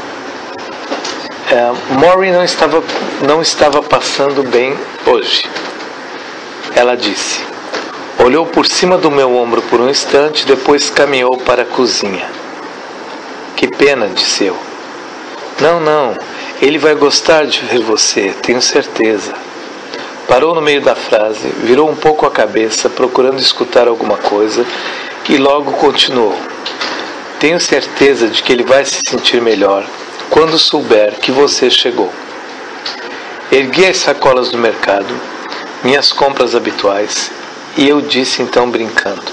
Maury não estava passando bem hoje. Ela disse: Olhou por cima do meu ombro por um instante, depois caminhou para a cozinha. Que pena, disse eu. Não, ele vai gostar de ver você, tenho certeza. Parou no meio da frase, virou um pouco a cabeça, procurando escutar alguma coisa, e logo continuou. Tenho certeza de que ele vai se sentir melhor quando souber que você chegou. Ergui as sacolas do mercado, minhas compras habituais, e eu disse então brincando.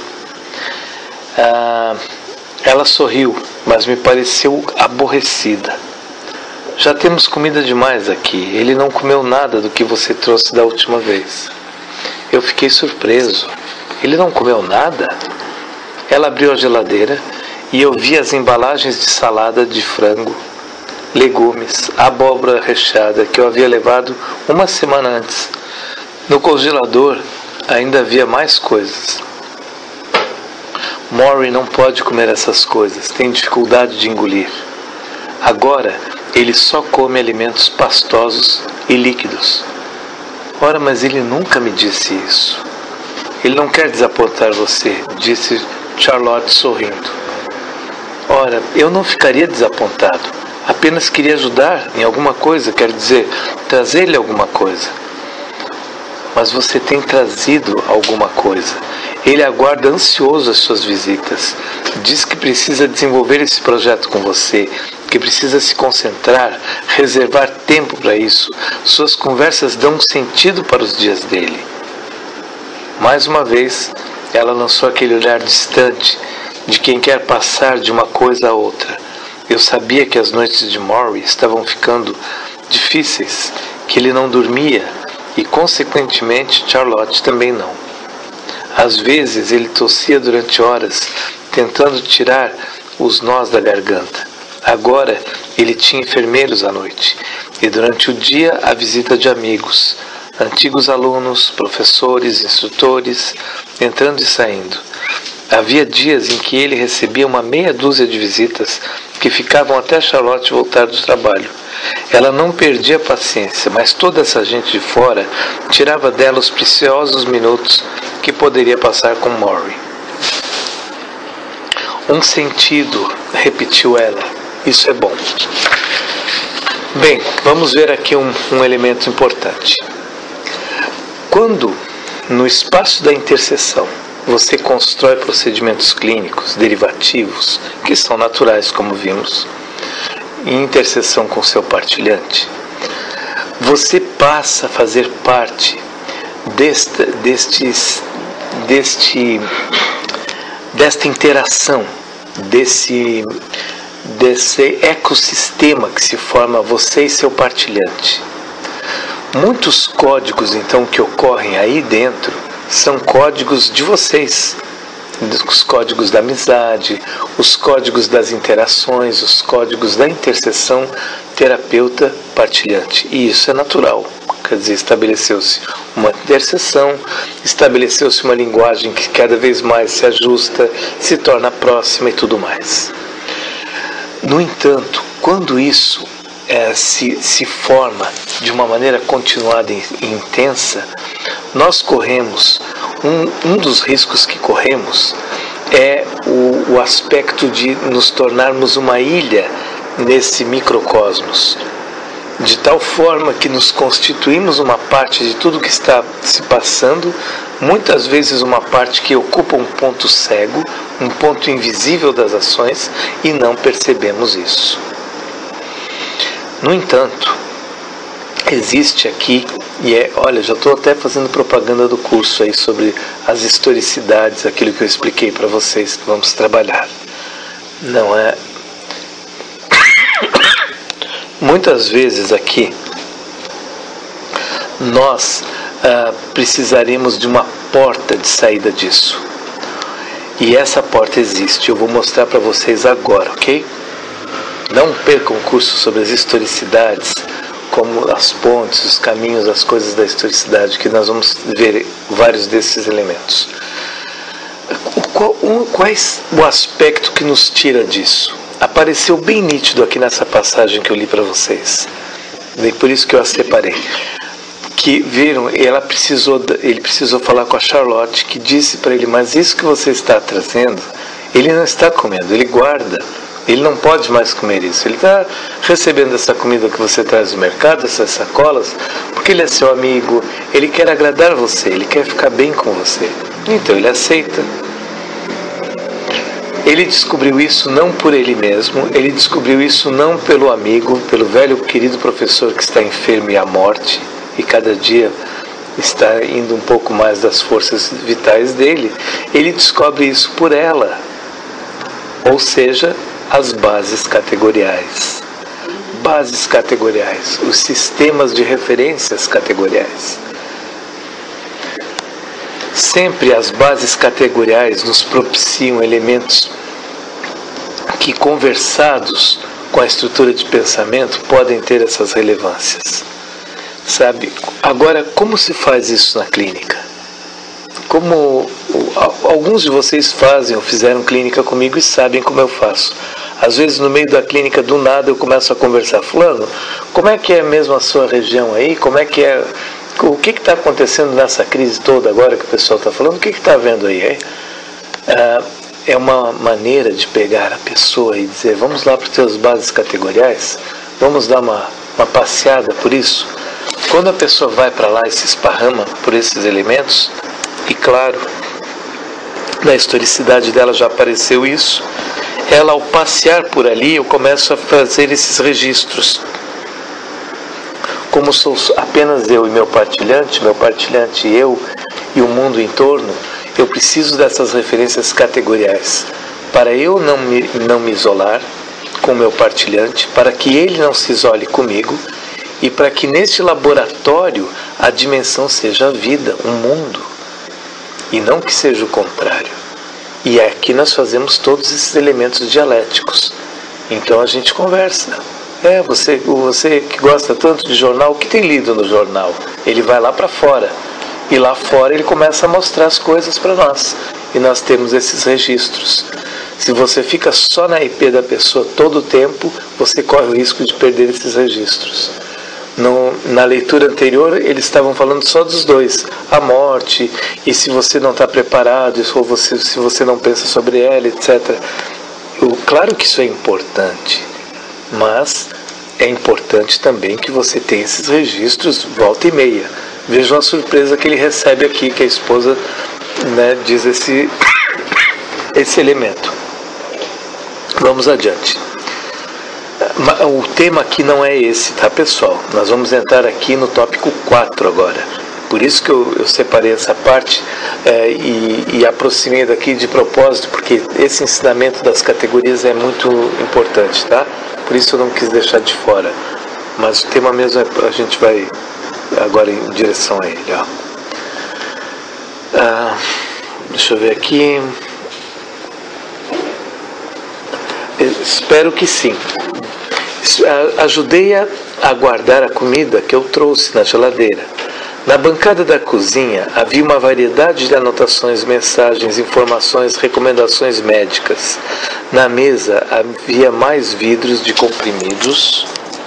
Ela sorriu, mas me pareceu aborrecida. Já temos comida demais aqui. Ele não comeu nada do que você trouxe da última vez. Eu fiquei surpreso. Ele não comeu nada? Ela abriu a geladeira e eu vi as embalagens de salada de frango, legumes, abóbora recheada que eu havia levado uma semana antes. No congelador ainda havia mais coisas. Maury não pode comer essas coisas, tem dificuldade de engolir. Agora, ele só come alimentos pastosos e líquidos. Ora, mas ele nunca me disse isso. Ele não quer desapontar você, disse Charlotte sorrindo. Ora, eu não ficaria desapontado. Apenas queria ajudar em alguma coisa, quer dizer, trazer-lhe alguma coisa. Mas você tem trazido alguma coisa. Ele aguarda ansioso as suas visitas. Diz que precisa desenvolver esse projeto com você, que precisa se concentrar, reservar tempo para isso. Suas conversas dão um sentido para os dias dele. Mais uma vez, ela lançou aquele olhar distante de quem quer passar de uma coisa a outra. Eu sabia que as noites de Maury estavam ficando difíceis, que ele não dormia e, consequentemente, Charlotte também não. Às vezes ele tossia durante horas, tentando tirar os nós da garganta. Agora ele tinha enfermeiros à noite, e durante o dia a visita de amigos, antigos alunos, professores, instrutores, entrando e saindo. Havia dias em que ele recebia uma meia dúzia de visitas que ficavam até Charlotte voltar do trabalho. Ela não perdia a paciência, mas toda essa gente de fora tirava dela os preciosos minutos que poderia passar com Maury. Um sentido, repetiu ela. Isso é bom. Bem, vamos ver aqui um elemento importante. Quando, no espaço da interseção, você constrói procedimentos clínicos derivativos, que são naturais, como vimos, em interseção com seu partilhante, você passa a fazer parte desta interação, desse ecossistema que se forma você e seu partilhante. Muitos códigos, então, que ocorrem aí dentro são códigos de vocês, os códigos da amizade, os códigos das interações, os códigos da interseção terapeuta-partilhante. E isso é natural. Quer dizer, estabeleceu-se uma interseção, estabeleceu-se uma linguagem que cada vez mais se ajusta, se torna próxima e tudo mais. No entanto, quando isso se forma de uma maneira continuada e intensa, nós corremos, um dos riscos que corremos é o aspecto de nos tornarmos uma ilha nesse microcosmos, de tal forma que nos constituímos uma parte de tudo que está se passando, muitas vezes uma parte que ocupa um ponto cego, um ponto invisível das ações, e não percebemos isso. No entanto, existe aqui, olha, já estou até fazendo propaganda do curso aí sobre as historicidades, aquilo que eu expliquei para vocês que vamos trabalhar. Não é... Muitas vezes aqui, nós precisaremos de uma porta de saída disso. E essa porta existe, eu vou mostrar para vocês agora, ok? Não percam o curso sobre as historicidades, como as pontes, os caminhos, as coisas da historicidade, que nós vamos ver vários desses elementos. Qual o aspecto que nos tira disso? Apareceu bem nítido aqui nessa passagem que eu li para vocês. E por isso que eu a separei. Que que viram, ele precisou falar com a Charlotte, que disse para ele, mas isso que você está trazendo, ele não está comendo, ele guarda, ele não pode mais comer isso, ele está recebendo essa comida que você traz do mercado, essas sacolas, porque ele é seu amigo, ele quer agradar você, ele quer ficar bem com você, então ele aceita. Ele descobriu isso não por ele mesmo, ele descobriu isso não pelo amigo, pelo velho querido professor que está enfermo e à morte, e cada dia está indo um pouco mais das forças vitais dele. Ele descobre isso por ela, ou seja, as bases categoriais. Bases categoriais, os sistemas de referências categoriais. Sempre as bases categoriais nos propiciam elementos que, conversados com a estrutura de pensamento, podem ter essas relevâncias. Sabe? Agora, como se faz isso na clínica? Como alguns de vocês fazem ou fizeram clínica comigo e sabem como eu faço. Às vezes, no meio da clínica, do nada, eu começo a conversar. Fulano, como é que é mesmo a sua região aí? Como é que é... O que está acontecendo nessa crise toda agora que o pessoal está falando? O que está vendo aí? Hein? É uma maneira de pegar a pessoa e dizer, vamos lá para as tuas bases categoriais, vamos dar uma passeada por isso. Quando a pessoa vai para lá e se esparrama por esses elementos, e claro, na historicidade dela já apareceu isso, ela, ao passear por ali, eu começo a fazer esses registros. Como sou apenas eu e meu partilhante e eu e o mundo em torno, eu preciso dessas referências categoriais para eu não me isolar com o meu partilhante, para que ele não se isole comigo e para que neste laboratório a dimensão seja a vida, o mundo, e não que seja o contrário. E aqui nós fazemos todos esses elementos dialéticos. Então a gente conversa. Você que gosta tanto de jornal, o que tem lido no jornal? Ele vai lá para fora. E lá fora ele começa a mostrar as coisas para nós. E nós temos esses registros. Se você fica só na IP da pessoa todo o tempo, você corre o risco de perder esses registros. Na leitura anterior, eles estavam falando só dos dois. A morte, e se você não está preparado, se você não pensa sobre ela, etc. Claro que isso é importante. Mas é importante também que você tenha esses registros volta e meia. Vejam a surpresa que ele recebe aqui, que a esposa, diz esse elemento. Vamos adiante. O tema aqui não é esse, tá, pessoal? Nós vamos entrar aqui no tópico 4 agora. Por isso que eu separei essa parte e aproximei daqui de propósito, porque esse ensinamento das categorias é muito importante, tá? Por isso eu não quis deixar de fora. Mas o tema mesmo, a gente vai agora em direção a ele. Ó. Deixa eu ver aqui. Espero que sim. Ajudei-a a guardar a comida que eu trouxe na geladeira. Na bancada da cozinha havia uma variedade de anotações, mensagens, informações, recomendações médicas. Na mesa havia mais vidros de comprimidos.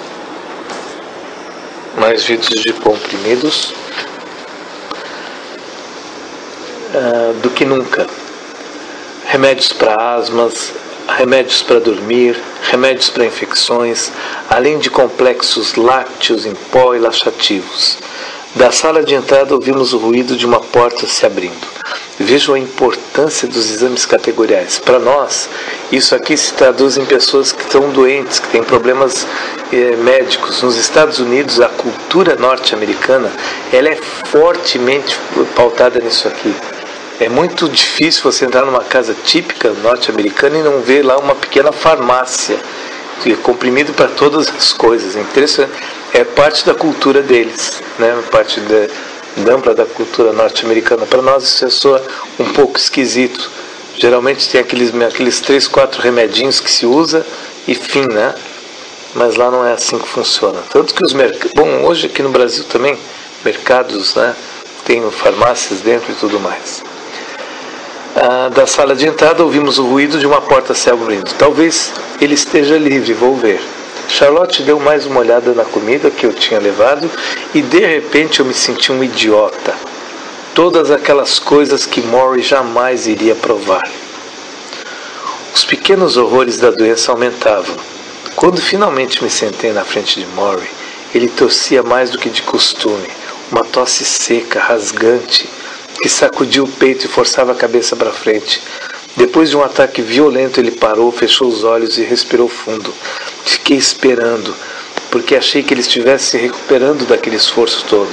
Do que nunca. Remédios para asmas, remédios para dormir, remédios para infecções, além de complexos lácteos em pó e laxativos. Da sala de entrada ouvimos o ruído de uma porta se abrindo. Vejam a importância dos exames categoriais. Para nós, isso aqui se traduz em pessoas que estão doentes, que têm problemas médicos. Nos Estados Unidos, a cultura norte-americana, ela é fortemente pautada nisso aqui. É muito difícil você entrar numa casa típica norte-americana e não ver lá uma pequena farmácia, comprimido para todas as coisas. É parte da cultura deles, né? Parte ampla da cultura norte-americana. Para nós isso soa um pouco esquisito. Geralmente tem aqueles 3, 4 remedinhos que se usa e fim, né? Mas lá não é assim que funciona. Tanto que os mercados... Bom, hoje aqui no Brasil também, mercados, né? Tem farmácias dentro e tudo mais. Da sala de entrada ouvimos o ruído de uma porta se abrindo. Talvez ele esteja livre, vou ver. Charlotte deu mais uma olhada na comida que eu tinha levado e de repente eu me senti um idiota. Todas aquelas coisas que Maury jamais iria provar. Os pequenos horrores da doença aumentavam. Quando finalmente me sentei na frente de Maury, ele tossia mais do que de costume, uma tosse seca, rasgante, que sacudia o peito e forçava a cabeça para frente. Depois de um ataque violento, ele parou, fechou os olhos e respirou fundo. Fiquei esperando, porque achei que ele estivesse se recuperando daquele esforço todo.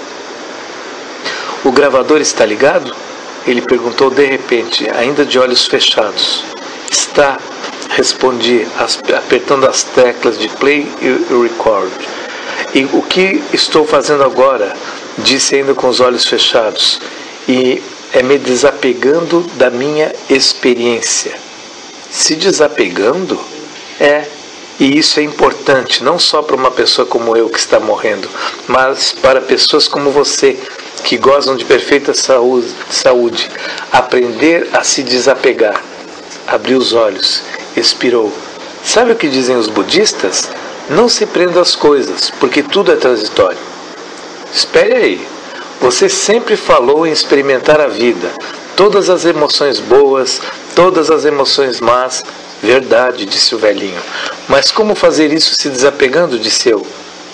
O gravador está ligado? Ele perguntou de repente, ainda de olhos fechados. Está, respondi, apertando as teclas de play e record. E o que estou fazendo agora? Disse ainda com os olhos fechados. E é me desapegando da minha experiência. Se desapegando? E isso é importante, não só para uma pessoa como eu que está morrendo, mas para pessoas como você, que gozam de perfeita saúde. Aprender a se desapegar. Abriu os olhos, expirou. Sabe o que dizem os budistas? Não se prenda às coisas, porque tudo é transitório. Espere aí. Você sempre falou em experimentar a vida, todas as emoções boas, todas as emoções más. Verdade, disse o velhinho. Mas como fazer isso se desapegando, disse eu.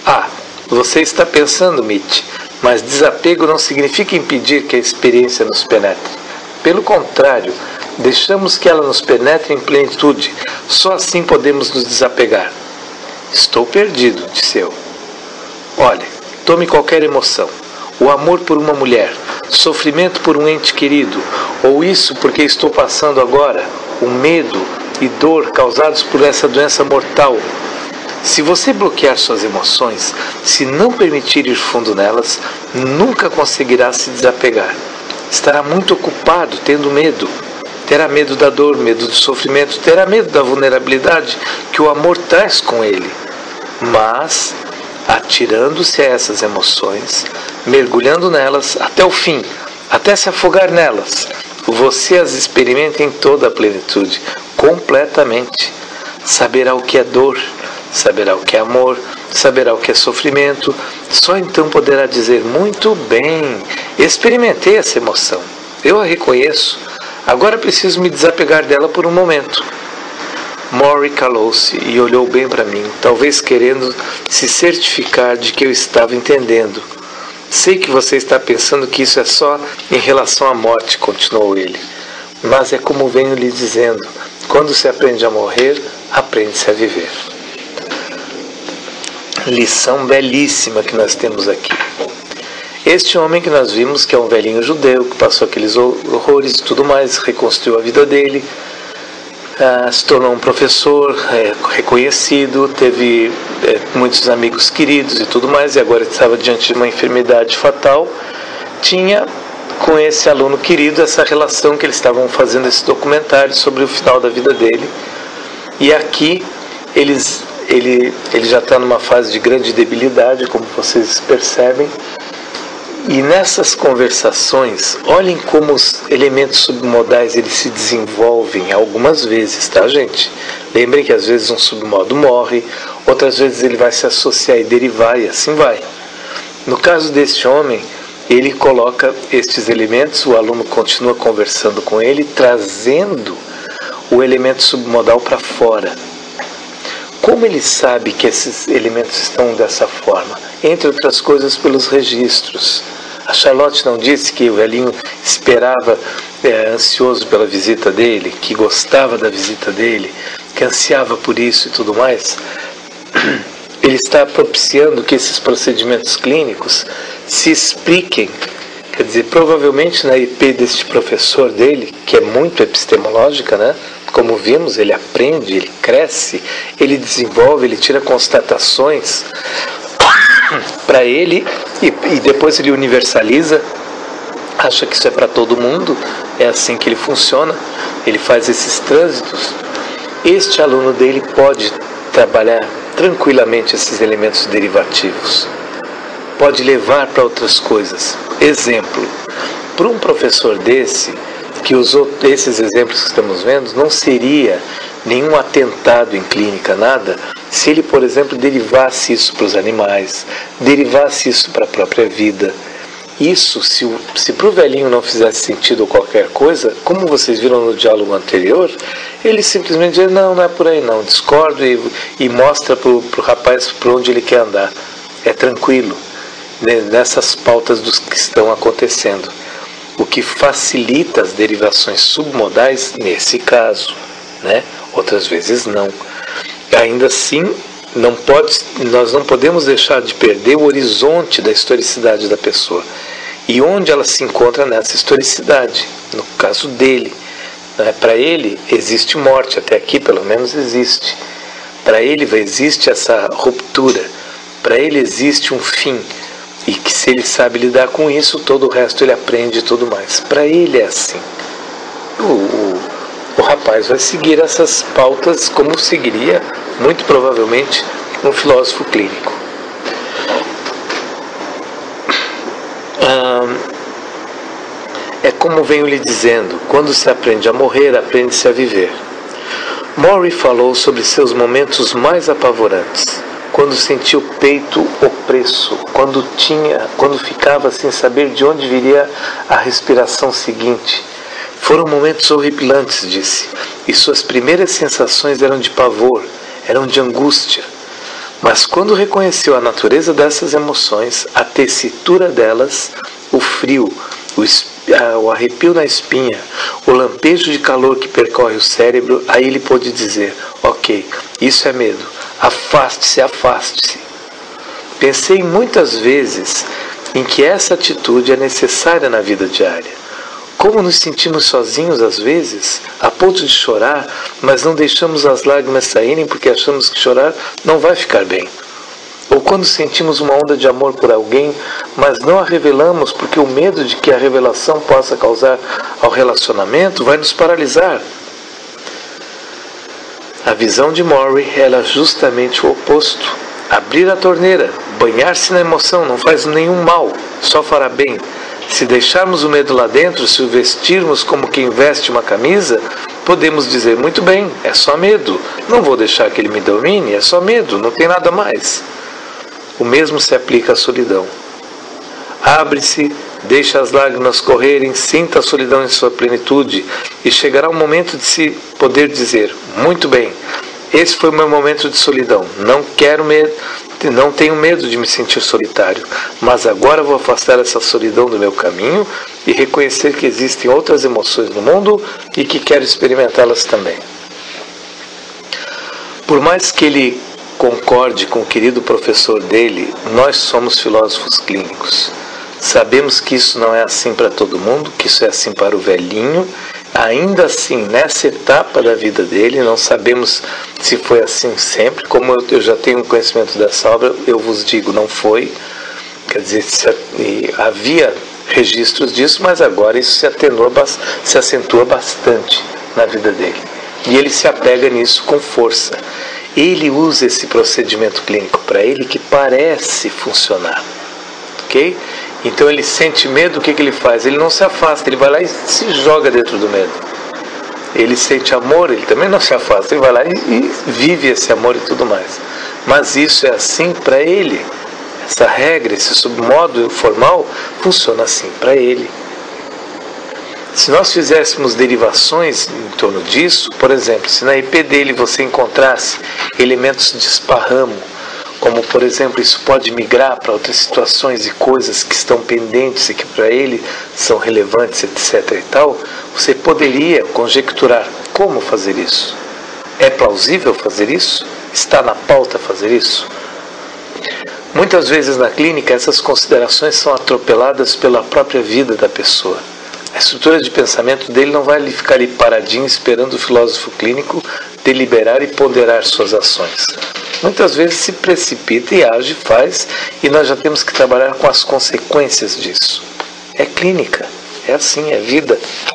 Você está pensando, Mitch, mas desapego não significa impedir que a experiência nos penetre. Pelo contrário, deixamos que ela nos penetre em plenitude. Só assim podemos nos desapegar. Estou perdido, disse eu. Olhe, tome qualquer emoção. O amor por uma mulher, sofrimento por um ente querido, ou isso porque estou passando agora, o medo e dor causados por essa doença mortal. Se você bloquear suas emoções, se não permitir ir fundo nelas, nunca conseguirá se desapegar. Estará muito ocupado, tendo medo. Terá medo da dor, medo do sofrimento, terá medo da vulnerabilidade que o amor traz com ele. Mas, atirando-se a essas emoções, mergulhando nelas até o fim, até se afogar nelas, você as experimenta em toda a plenitude, completamente. Saberá o que é dor, saberá o que é amor, saberá o que é sofrimento. Só então poderá dizer, muito bem, experimentei essa emoção, eu a reconheço, agora preciso me desapegar dela por um momento. Maury calou-se e olhou bem para mim, talvez querendo se certificar de que eu estava entendendo. Sei que você está pensando que isso é só em relação à morte, continuou ele. Mas é como venho lhe dizendo, quando se aprende a morrer, aprende-se a viver. Lição belíssima que nós temos aqui. Este homem que nós vimos, que é um velhinho judeu, que passou aqueles horrores e tudo mais, reconstruiu a vida dele, se tornou um professor reconhecido, teve muitos amigos queridos e tudo mais, e agora estava diante de uma enfermidade fatal. Tinha com esse aluno querido essa relação que eles estavam fazendo esse documentário sobre o final da vida dele. E aqui ele já está numa fase de grande debilidade, como vocês percebem. E nessas conversações, olhem como os elementos submodais eles se desenvolvem algumas vezes, tá, gente? Lembrem que às vezes um submodo morre, outras vezes ele vai se associar e derivar e assim vai. No caso deste homem, ele coloca estes elementos, o aluno continua conversando com ele, trazendo o elemento submodal para fora. Como ele sabe que esses elementos estão dessa forma? Entre outras coisas, pelos registros. A Charlotte não disse que o velhinho esperava, ansioso pela visita dele, que gostava da visita dele, que ansiava por isso e tudo mais? Ele está propiciando que esses procedimentos clínicos se expliquem. Quer dizer, provavelmente na IP deste professor dele, que é muito epistemológica, né? Como vimos, ele aprende, ele cresce, ele desenvolve, ele tira constatações para ele e depois ele universaliza, acha que isso é para todo mundo, é assim que ele funciona, ele faz esses trânsitos. Este aluno dele pode trabalhar tranquilamente esses elementos derivativos, pode levar para outras coisas. Exemplo, para um professor desse, que usou esses exemplos que estamos vendo, não seria nenhum atentado em clínica, nada, Se ele, por exemplo, derivasse isso para os animais, derivasse isso para a própria vida, isso, se para o velhinho não fizesse sentido qualquer coisa, como vocês viram no diálogo anterior, ele simplesmente diz, não é por aí não, discordo e mostra para o rapaz por onde ele quer andar. É tranquilo, nessas pautas dos que estão acontecendo. O que facilita as derivações submodais nesse caso, né? Outras vezes não. Ainda assim, nós não podemos deixar de perder o horizonte da historicidade da pessoa. E onde ela se encontra nessa historicidade? No caso dele. Para ele existe morte, até aqui pelo menos existe. Para ele existe essa ruptura. Para ele existe um fim. E que se ele sabe lidar com isso, todo o resto ele aprende e tudo mais. Para ele é assim. O rapaz vai seguir essas pautas como seguiria, muito provavelmente, um filósofo clínico. É como venho lhe dizendo, quando se aprende a morrer, aprende-se a viver. Maury falou sobre seus momentos mais apavorantes, quando sentia o peito opresso, quando ficava sem saber de onde viria a respiração seguinte. Foram momentos horripilantes, disse, e suas primeiras sensações eram de pavor, eram de angústia. Mas quando reconheceu a natureza dessas emoções, a tessitura delas, o frio, o arrepio na espinha, o lampejo de calor que percorre o cérebro, aí ele pôde dizer, ok, isso é medo, afaste-se, afaste-se. Pensei muitas vezes em que essa atitude é necessária na vida diária. Como nos sentimos sozinhos às vezes, a ponto de chorar, mas não deixamos as lágrimas saírem porque achamos que chorar não vai ficar bem. Ou quando sentimos uma onda de amor por alguém, mas não a revelamos porque o medo de que a revelação possa causar ao relacionamento vai nos paralisar. A visão de Maury era justamente o oposto. Abrir a torneira, banhar-se na emoção não faz nenhum mal, só fará bem. Se deixarmos o medo lá dentro, se o vestirmos como quem veste uma camisa, podemos dizer, muito bem, é só medo, não vou deixar que ele me domine, é só medo, não tem nada mais. O mesmo se aplica à solidão. Abre-se, deixa as lágrimas correrem, sinta a solidão em sua plenitude, e chegará o momento de se poder dizer, muito bem, esse foi o meu momento de solidão, não tenho medo de me sentir solitário, mas agora vou afastar essa solidão do meu caminho e reconhecer que existem outras emoções no mundo e que quero experimentá-las também. Por mais que ele concorde com o querido professor dele, nós somos filósofos clínicos. Sabemos que isso não é assim para todo mundo, que isso é assim para o velhinho. Ainda assim, nessa etapa da vida dele, não sabemos se foi assim sempre. Como eu já tenho conhecimento dessa obra, eu vos digo, não foi. Quer dizer, havia registros disso, mas agora isso se acentua bastante na vida dele. E ele se apega nisso com força. Ele usa esse procedimento clínico para ele que parece funcionar. Ok? Então ele sente medo, o que ele faz? Ele não se afasta, ele vai lá e se joga dentro do medo. Ele sente amor, ele também não se afasta, ele vai lá e vive esse amor e tudo mais. Mas isso é assim para ele. Essa regra, esse submodo formal, funciona assim para ele. Se nós fizéssemos derivações em torno disso, por exemplo, se na IP dele você encontrasse elementos de esparramo, como, por exemplo, isso pode migrar para outras situações e coisas que estão pendentes e que para ele são relevantes, etc. e tal, você poderia conjecturar como fazer isso. É plausível fazer isso? Está na pauta fazer isso? Muitas vezes na clínica essas considerações são atropeladas pela própria vida da pessoa. A estrutura de pensamento dele não vai ficar ali paradinho esperando o filósofo clínico deliberar e ponderar suas ações. Muitas vezes se precipita e age, faz, e nós já temos que trabalhar com as consequências disso. É clínica, é assim, é vida.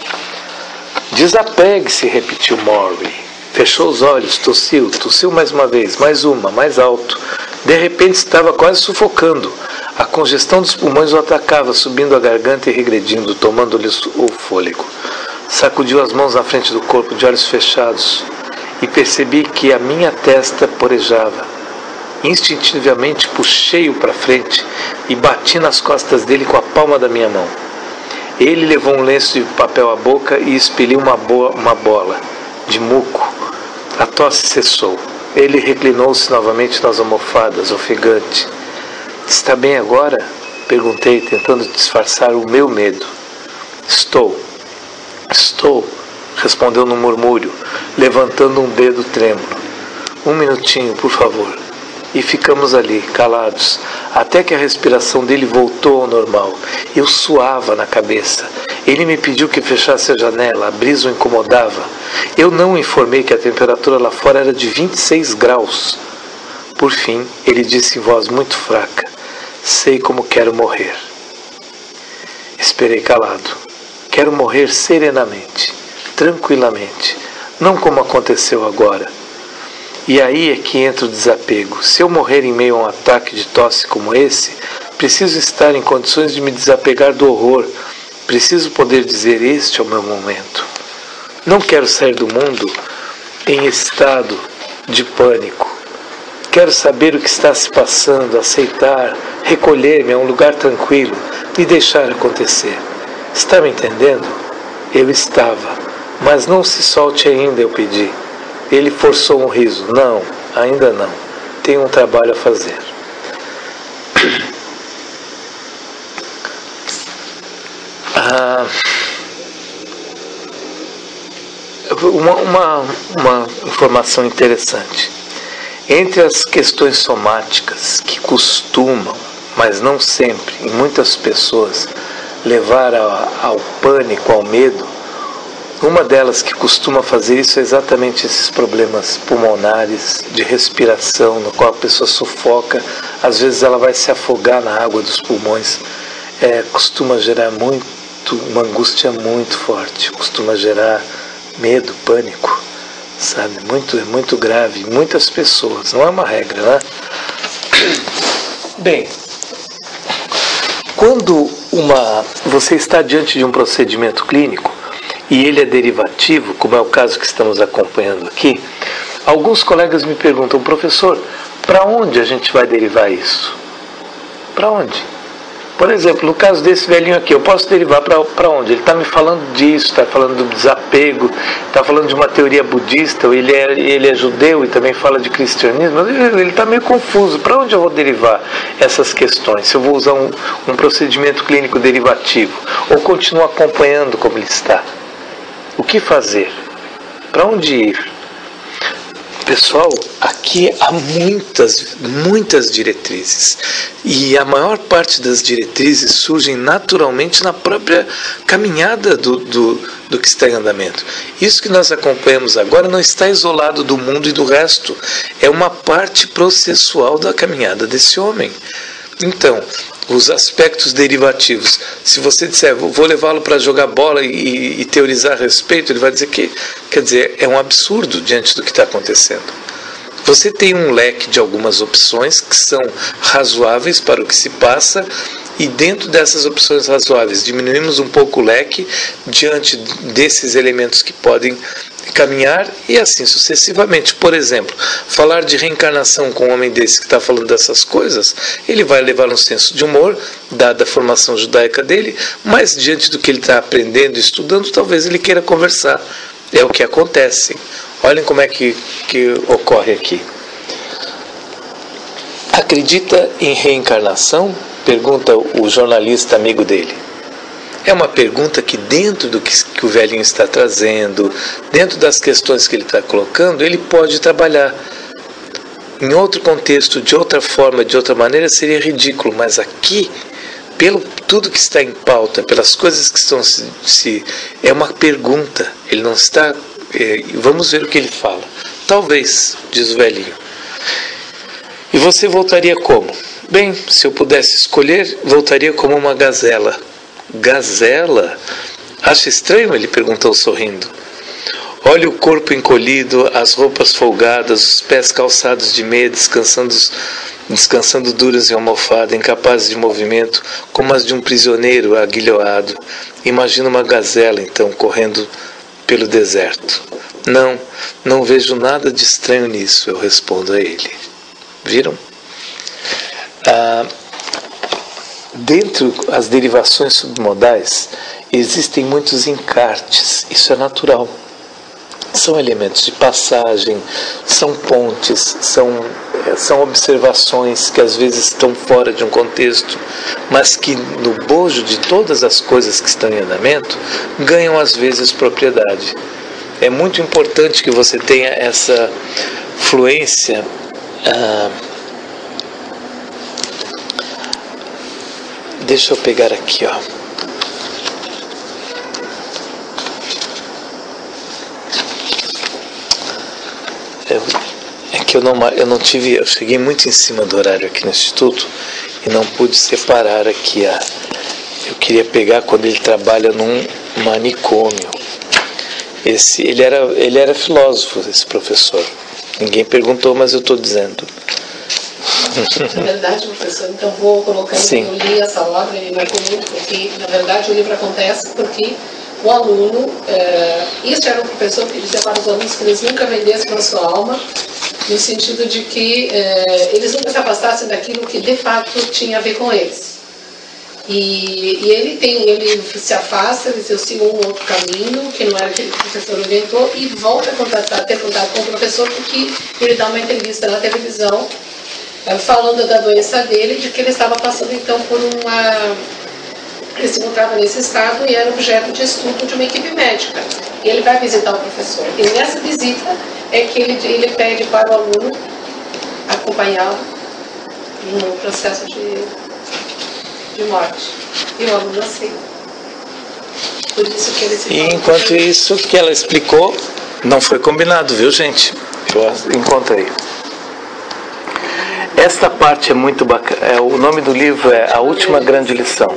Desapegue-se, repetiu Maury. Fechou os olhos, tossiu mais uma vez, mais uma, mais alto. De repente estava quase sufocando. A congestão dos pulmões o atacava, subindo a garganta e regredindo, tomando-lhe o fôlego. Sacudiu as mãos na frente do corpo, de olhos fechados. e percebi que a minha testa porejava. Instintivamente puxei-o para frente e bati nas costas dele com a palma da minha mão. Ele levou um lenço de papel à boca e expeliu uma bola de muco. A tosse cessou. Ele reclinou-se novamente nas almofadas, ofegante. Está bem agora? Perguntei, tentando disfarçar o meu medo. Estou, respondeu num murmúrio, levantando um dedo trêmulo. Um minutinho, por favor. E ficamos ali, calados, até que a respiração dele voltou ao normal. Eu suava na cabeça. Ele me pediu que fechasse a janela, a brisa o incomodava. Eu não informei que a temperatura lá fora era de 26 graus. Por fim, ele disse em voz muito fraca: sei como quero morrer. Esperei calado. Quero morrer serenamente, tranquilamente, não como aconteceu agora. E aí é que entra o desapego. Se eu morrer em meio a um ataque de tosse como esse, preciso estar em condições de me desapegar do horror. Preciso poder dizer: este é o meu momento. Não quero sair do mundo em estado de pânico. Quero saber o que está se passando, aceitar, recolher-me a um lugar tranquilo e deixar acontecer. Está me entendendo? Eu estava, mas não se solte ainda, eu pedi. Ele forçou um riso. Não, ainda não. Tenho um trabalho a fazer. Uma informação interessante. Entre as questões somáticas que costumam, mas não sempre, em muitas pessoas, levar ao pânico, ao medo, uma delas que costuma fazer isso é exatamente esses problemas pulmonares, de respiração, no qual a pessoa sufoca, às vezes ela vai se afogar na água dos pulmões, costuma gerar uma angústia muito forte, costuma gerar medo, pânico, sabe? É muito grave em muitas pessoas, não é uma regra, né? Bem, quando você está diante de um procedimento clínico, e ele é derivativo, como é o caso que estamos acompanhando aqui, alguns colegas me perguntam: professor, para onde a gente vai derivar isso? Para onde? Por exemplo, no caso desse velhinho aqui, eu posso derivar para onde? Ele está me falando disso, está falando do desapego, está falando de uma teoria budista, ele é judeu e também fala de cristianismo, ele está meio confuso. Para onde eu vou derivar essas questões? Se eu vou usar um procedimento clínico derivativo, ou continuo acompanhando como ele está? O que fazer? Para onde ir? Pessoal, aqui há muitas diretrizes. E a maior parte das diretrizes surgem naturalmente na própria caminhada do que está em andamento. Isso que nós acompanhamos agora não está isolado do mundo e do resto. É uma parte processual da caminhada desse homem. Então, os aspectos derivativos, se você disser: vou levá-lo para jogar bola e teorizar a respeito, ele vai dizer que, quer dizer, é um absurdo diante do que está acontecendo. Você tem um leque de algumas opções que são razoáveis para o que se passa, e dentro dessas opções razoáveis diminuímos um pouco o leque diante desses elementos que podem caminhar, e assim sucessivamente. Por exemplo, falar de reencarnação com um homem desse que está falando dessas coisas, ele vai levar um senso de humor, dada a formação judaica dele, mas diante do que ele está aprendendo e estudando, talvez ele queira conversar. É o que acontece. Olhem como é que ocorre aqui. Acredita em reencarnação? Pergunta o jornalista amigo dele. É uma pergunta que, dentro do que o velhinho está trazendo, dentro das questões que ele está colocando, ele pode trabalhar. Em outro contexto, de outra forma, de outra maneira, seria ridículo. Mas aqui, pelo tudo que está em pauta, pelas coisas que estão é uma pergunta. Ele não está... vamos ver o que ele fala. Talvez, diz o velhinho. E você voltaria como? Bem, se eu pudesse escolher, voltaria como uma gazela. Gazela? Acha estranho? Ele perguntou sorrindo. Olha o corpo encolhido, as roupas folgadas, os pés calçados de meia, descansando duras em almofada, incapazes de movimento, como as de um prisioneiro aguilhoado. Imagina uma gazela, então, correndo pelo deserto. Não vejo nada de estranho nisso, eu respondo a ele. Viram? Dentro das derivações submodais, existem muitos encartes, isso é natural. São elementos de passagem, são pontes, são observações que às vezes estão fora de um contexto, mas que no bojo de todas as coisas que estão em andamento, ganham às vezes propriedade. É muito importante que você tenha essa fluência deixa eu pegar aqui, ó. É que eu não tive, eu cheguei muito em cima do horário aqui no Instituto e não pude separar aqui eu queria pegar quando ele trabalha num manicômio. Ele era filósofo, esse professor. Ninguém perguntou, mas eu estou dizendo. Na verdade, professor, então vou colocar que eu li essa obra e marcou muito, porque na verdade o livro acontece porque o aluno, isso era um professor que dizia para os alunos que eles nunca vendessem a sua alma, no sentido de que eles nunca se afastassem daquilo que de fato tinha a ver com eles. E ele se afasta, ele diz, eu sigo um outro caminho, que não era aquele que o professor orientou, e volta a ter contato com o professor, porque ele dá uma entrevista na televisão, falando da doença dele, de que ele estava passando então por ele se encontrava nesse estado e era objeto de estudo de uma equipe médica. E ele vai visitar o professor. E nessa visita é que ele pede para o aluno acompanhá-lo no processo de morte. E o aluno aceita. Por isso que ele se E enquanto isso que ela explicou, não foi combinado, viu, gente? Eu encontrei. Esta parte é muito bacana. O nome do livro é A Última Grande Lição,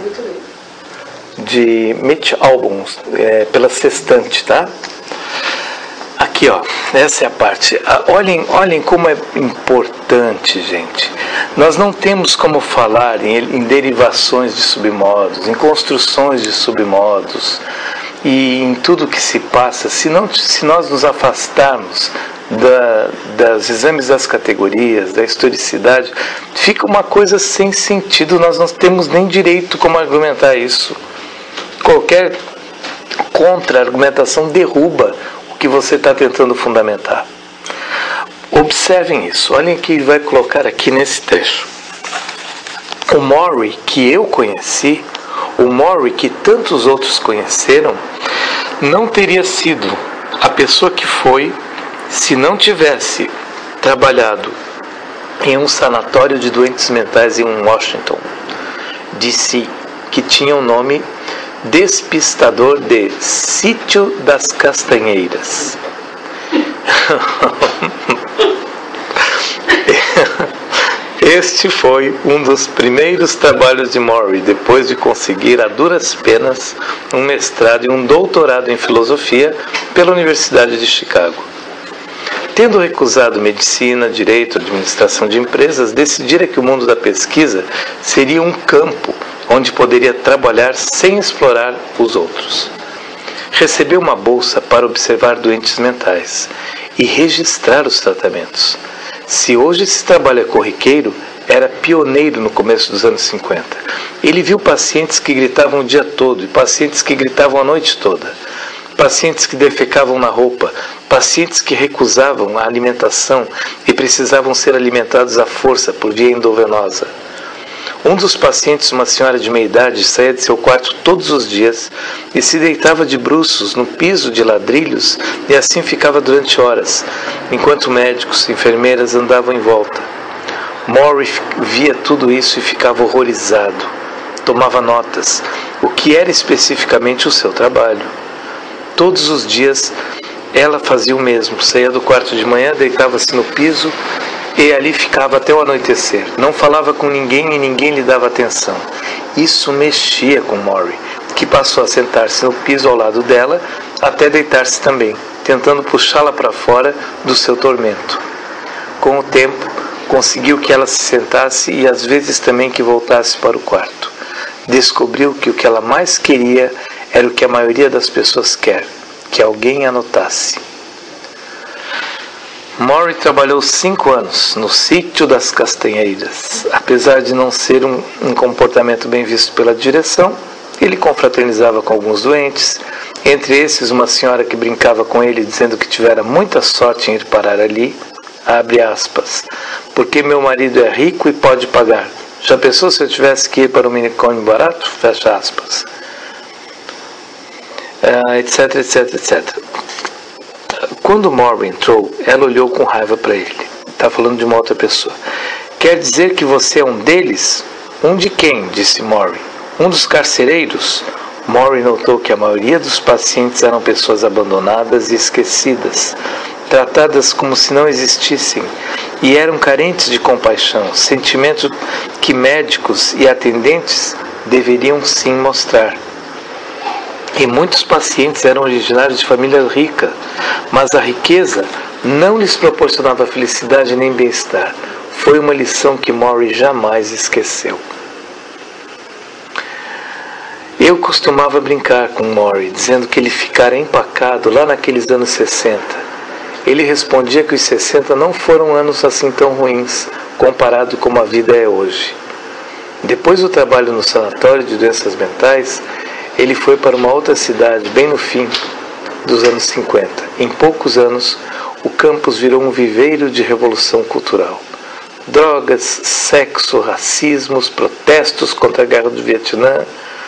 de Mitch Albom, pela Sextante, tá? Aqui, ó, essa é a parte. Olhem como é importante, gente. Nós não temos como falar em derivações de submodos, em construções de submodos e em tudo que se passa, se nós nos afastarmos dos exames das categorias, da historicidade, fica uma coisa sem sentido, nós não temos nem direito como argumentar isso. Qualquer contra-argumentação derruba o que você está tentando fundamentar. Observem isso, olhem o que ele vai colocar aqui nesse trecho. O Maury que eu conheci, o Maury que tantos outros conheceram, não teria sido a pessoa que foi se não tivesse trabalhado em um sanatório de doentes mentais em Washington, D.C., que tinha o nome Despistador de Sítio das Castanheiras. Este foi um dos primeiros trabalhos de Maury, depois de conseguir a duras penas um mestrado e um doutorado em filosofia pela Universidade de Chicago. Tendo recusado medicina, direito, administração de empresas, decidira que o mundo da pesquisa seria um campo onde poderia trabalhar sem explorar os outros. Recebeu uma bolsa para observar doentes mentais e registrar os tratamentos. Se hoje esse trabalho é corriqueiro, era pioneiro no começo dos anos 50. Ele viu pacientes que gritavam o dia todo e pacientes que gritavam a noite toda. Pacientes que defecavam na roupa, pacientes que recusavam a alimentação e precisavam ser alimentados à força por via endovenosa. Um dos pacientes, uma senhora de meia idade, saía de seu quarto todos os dias e se deitava de bruços no piso de ladrilhos e assim ficava durante horas, enquanto médicos e enfermeiras andavam em volta. Maury via tudo isso e ficava horrorizado. Tomava notas, o que era especificamente o seu trabalho. Todos os dias ela fazia o mesmo, saía do quarto de manhã, deitava-se no piso e ali ficava até o anoitecer. Não falava com ninguém e ninguém lhe dava atenção. Isso mexia com Maury, que passou a sentar-se no piso ao lado dela até deitar-se também, tentando puxá-la para fora do seu tormento. Com o tempo, conseguiu que ela se sentasse e às vezes também que voltasse para o quarto. Descobriu que o que ela mais queria era o que a maioria das pessoas quer, que alguém anotasse. Maury trabalhou 5 anos no sítio das Castanheiras. Apesar de não ser um comportamento bem visto pela direção, ele confraternizava com alguns doentes, entre esses uma senhora que brincava com ele dizendo que tivera muita sorte em ir parar ali, abre aspas, porque meu marido é rico e pode pagar. Já pensou se eu tivesse que ir para um manicômio barato? Fecha aspas. Etc, etc, etc. Quando Maury entrou, ela olhou com raiva para ele. Está falando de uma outra pessoa. Quer dizer que você é um deles? Um de quem? Disse Maury. Um dos carcereiros? Maury notou que a maioria dos pacientes eram pessoas abandonadas e esquecidas, tratadas como se não existissem, e eram carentes de compaixão, sentimento que médicos e atendentes deveriam sim mostrar. E muitos pacientes eram originários de família rica, mas a riqueza não lhes proporcionava felicidade nem bem-estar. Foi uma lição que Maury jamais esqueceu. Eu costumava brincar com Maury, dizendo que ele ficara empacado lá naqueles anos 60. Ele respondia que os 60 não foram anos assim tão ruins, comparado como a vida é hoje. Depois do trabalho no sanatório de doenças mentais, ele foi para uma outra cidade, bem no fim dos anos 50. Em poucos anos, o campus virou um viveiro de revolução cultural. Drogas, sexo, racismos, protestos contra a guerra do Vietnã.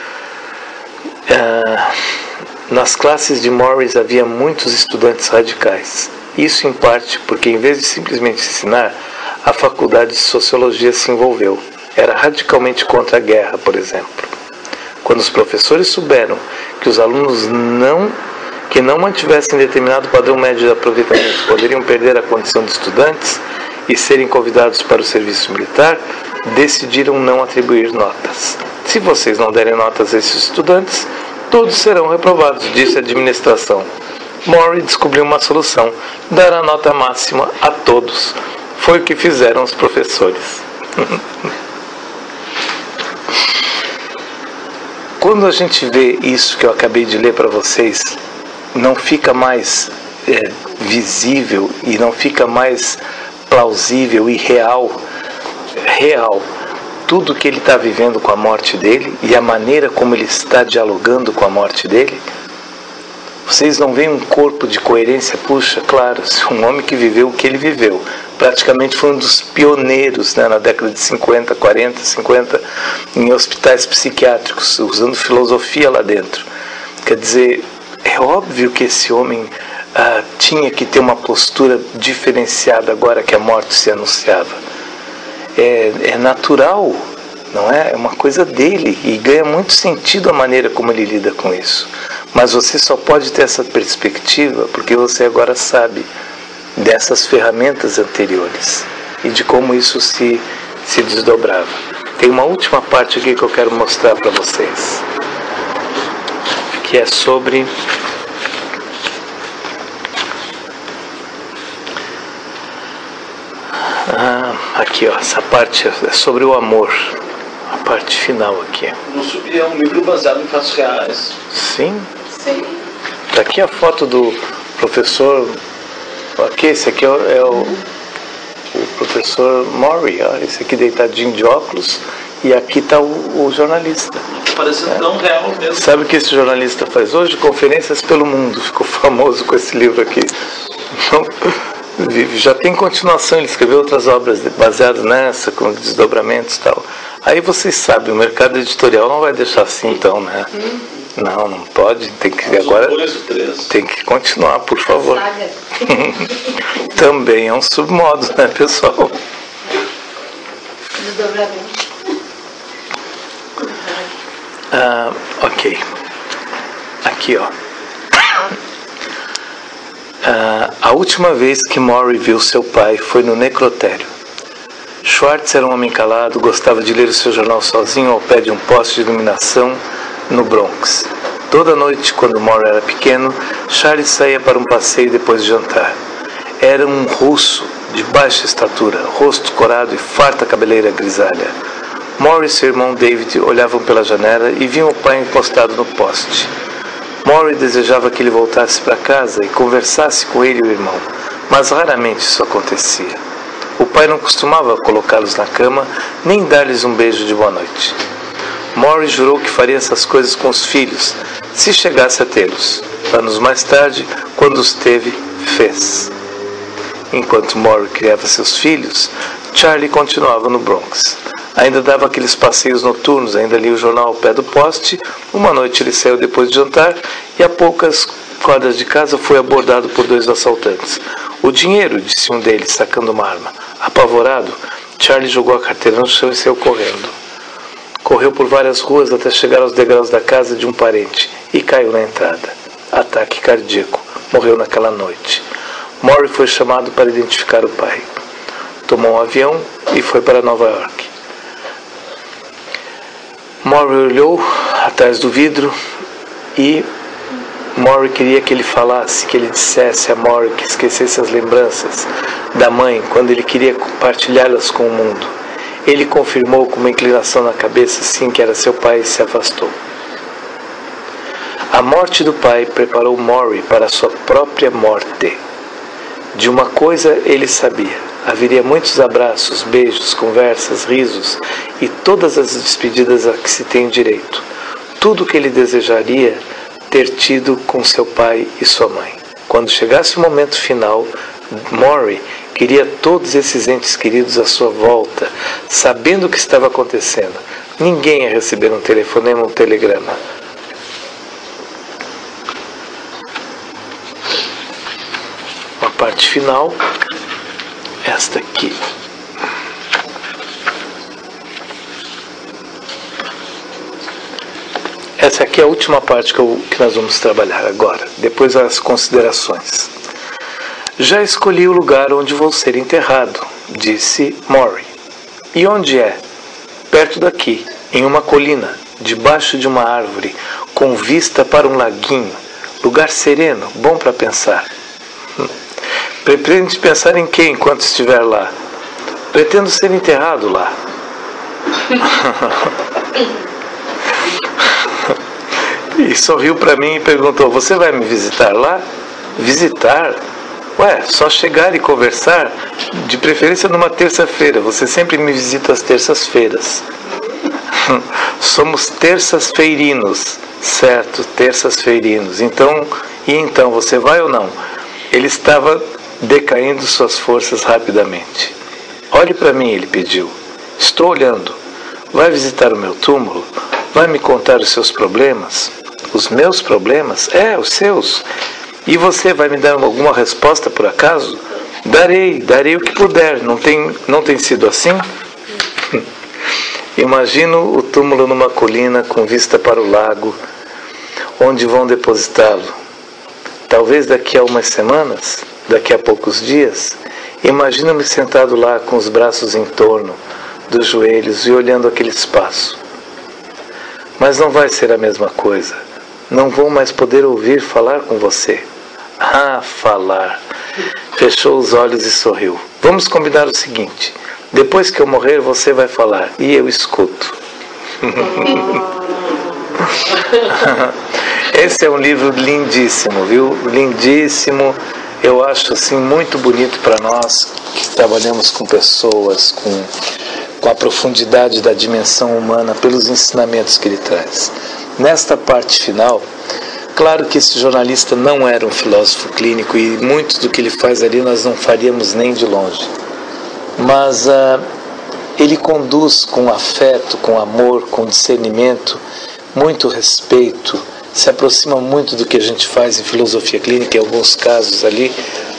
Nas classes de Morris havia muitos estudantes radicais. Isso em parte porque, em vez de simplesmente ensinar, a faculdade de sociologia se envolveu. Era radicalmente contra a guerra, por exemplo. Quando os professores souberam que os alunos que não mantivessem determinado padrão médio de aproveitamento poderiam perder a condição de estudantes e serem convidados para o serviço militar, decidiram não atribuir notas. Se vocês não derem notas a esses estudantes, todos serão reprovados, disse a administração. Maury descobriu uma solução: dar a nota máxima a todos. Foi o que fizeram os professores. Quando a gente vê isso que eu acabei de ler para vocês, não fica mais visível e não fica mais plausível e real tudo que ele está vivendo com a morte dele e a maneira como ele está dialogando com a morte dele? Vocês não veem um corpo de coerência? Puxa, claro, um homem que viveu o que ele viveu, praticamente foi um dos pioneiros, né, na década de 50, 40, 50, em hospitais psiquiátricos, usando filosofia lá dentro. Quer dizer, é óbvio que esse homem tinha que ter uma postura diferenciada agora que a morte se anunciava. É natural, não é? É uma coisa dele e ganha muito sentido a maneira como ele lida com isso. Mas você só pode ter essa perspectiva porque você agora sabe dessas ferramentas anteriores e de como isso se desdobrava. Tem uma última parte aqui que eu quero mostrar para vocês, que é sobre aqui, ó, essa parte é sobre o amor, a parte final aqui. É um livro baseado em fatos reais. Sim. Sim. Tá aqui a foto do professor. Aqui, esse aqui é o professor Maury, ó, esse aqui deitadinho de óculos, e aqui está o jornalista. Parecendo tão real mesmo. Sabe o que esse jornalista faz hoje? Conferências pelo mundo. Ficou famoso com esse livro aqui. Então, já tem continuação, ele escreveu outras obras baseadas nessa, com desdobramentos e tal. Aí vocês sabem, o mercado editorial não vai deixar assim, então, né? Não pode, tem que agora tem que continuar, por favor. Também é um submodo, né, pessoal? Desdobramento. Ok. Aqui, ó. A última vez que Maury viu seu pai foi no necrotério. Schwartz era um homem calado, gostava de ler o seu jornal sozinho ao pé de um poste de iluminação no Bronx. Toda noite, quando Maury era pequeno, Charles saía para um passeio depois de jantar. Era um russo de baixa estatura, rosto corado e farta cabeleira grisalha. Maury e seu irmão David olhavam pela janela e viam o pai encostado no poste. Maury desejava que ele voltasse para casa e conversasse com ele e o irmão, mas raramente isso acontecia. O pai não costumava colocá-los na cama, nem dar-lhes um beijo de boa noite. Maury jurou que faria essas coisas com os filhos, se chegasse a tê-los. Anos mais tarde, quando os teve, fez. Enquanto Maury criava seus filhos, Charlie continuava no Bronx. Ainda dava aqueles passeios noturnos, ainda lia o jornal ao pé do poste. Uma noite ele saiu depois de jantar e a poucas quadras de casa foi abordado por 2 assaltantes. O dinheiro, disse um deles, sacando uma arma. Apavorado, Charlie jogou a carteira no chão e saiu correndo. Correu por várias ruas até chegar aos degraus da casa de um parente e caiu na entrada. Ataque cardíaco. Morreu naquela noite. Maury foi chamado para identificar o pai. Tomou um avião e foi para Nova York. Maury olhou atrás do vidro e Maury queria que ele falasse, que ele dissesse a Maury que esquecesse as lembranças da mãe quando ele queria compartilhá-las com o mundo. Ele confirmou com uma inclinação na cabeça, sim, que era seu pai, e se afastou. A morte do pai preparou Maury para a sua própria morte. De uma coisa ele sabia: haveria muitos abraços, beijos, conversas, risos e todas as despedidas a que se tem direito. Tudo o que ele desejaria ter tido com seu pai e sua mãe. Quando chegasse o momento final, Maury queria todos esses entes queridos à sua volta, sabendo o que estava acontecendo. Ninguém ia receber um telefonema ou um telegrama. Uma parte final, esta aqui. Essa aqui é a última parte que nós vamos trabalhar agora, depois as considerações. Já escolhi o lugar onde vou ser enterrado, disse Maury. E onde é? Perto daqui, em uma colina, debaixo de uma árvore, com vista para um laguinho. Lugar sereno, bom para pensar. Pretende pensar em quem enquanto estiver lá? Pretendo ser enterrado lá. E sorriu para mim e perguntou: você vai me visitar lá? Visitar? Ué, só chegar e conversar, de preferência numa terça-feira. Você sempre me visita às terças-feiras. Somos terças-feirinos. Certo, terças-feirinos. Então, você vai ou não? Ele estava decaindo suas forças rapidamente. Olhe para mim, ele pediu. Estou olhando. Vai visitar o meu túmulo? Vai me contar os seus problemas? Os meus problemas? Os seus. E você vai me dar alguma resposta por acaso? Darei o que puder. Não tem sido assim? Imagino o túmulo numa colina com vista para o lago, onde vão depositá-lo. Talvez daqui a umas semanas, daqui a poucos dias. Imagino-me sentado lá com os braços em torno dos joelhos e olhando aquele espaço. Mas não vai ser a mesma coisa. Não vou mais poder ouvir falar com você. Ah, falar. Fechou os olhos e sorriu. Vamos combinar o seguinte: depois que eu morrer, você vai falar e eu escuto. Esse é um livro lindíssimo, viu? Lindíssimo. Eu acho assim muito bonito para nós que trabalhamos com pessoas, com a profundidade da dimensão humana, pelos ensinamentos que ele traz. Nesta parte final, claro que esse jornalista não era um filósofo clínico e muito do que ele faz ali nós não faríamos nem de longe. Mas ele conduz com afeto, com amor, com discernimento, muito respeito, se aproxima muito do que a gente faz em filosofia clínica, em alguns casos ali,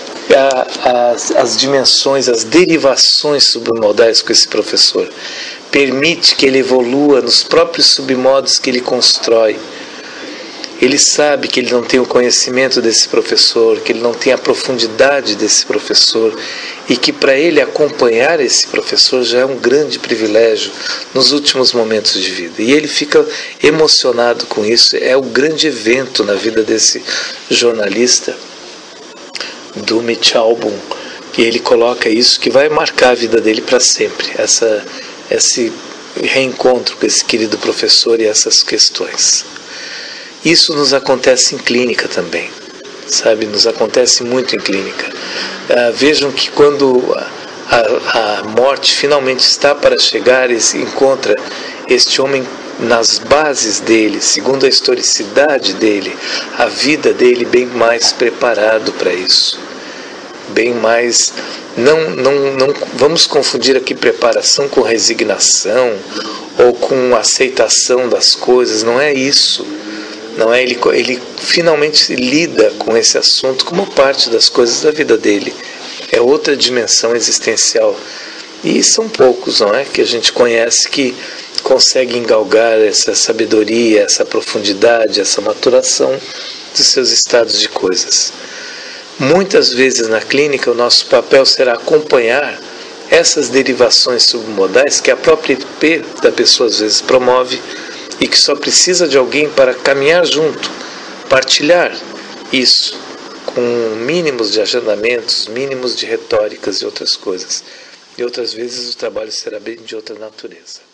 as dimensões, as derivações submodais com esse professor. Permite que ele evolua nos próprios submodos que ele constrói. Ele sabe que ele não tem o conhecimento desse professor, que ele não tem a profundidade desse professor e que para ele acompanhar esse professor já é um grande privilégio nos últimos momentos de vida. E ele fica emocionado com isso. É o grande evento na vida desse jornalista, do Mitch Albom, que ele coloca isso que vai marcar a vida dele para sempre, esse reencontro com esse querido professor e essas questões. Isso nos acontece em clínica também, sabe? Nos acontece muito em clínica. Vejam que quando a morte finalmente está para chegar, ele encontra este homem nas bases dele, segundo a historicidade dele, a vida dele bem mais preparado para isso, bem mais. Não vamos confundir aqui preparação com resignação ou com aceitação das coisas, não é isso. Não é, ele finalmente lida com esse assunto como parte das coisas da vida dele. É outra dimensão existencial. E são poucos, não é, que a gente conhece que conseguem galgar essa sabedoria, essa profundidade, essa maturação dos seus estados de coisas. Muitas vezes na clínica o nosso papel será acompanhar essas derivações submodais que a própria IP da pessoa às vezes promove e que só precisa de alguém para caminhar junto, partilhar isso, com mínimos de agendamentos, mínimos de retóricas e outras coisas. E outras vezes o trabalho será bem de outra natureza.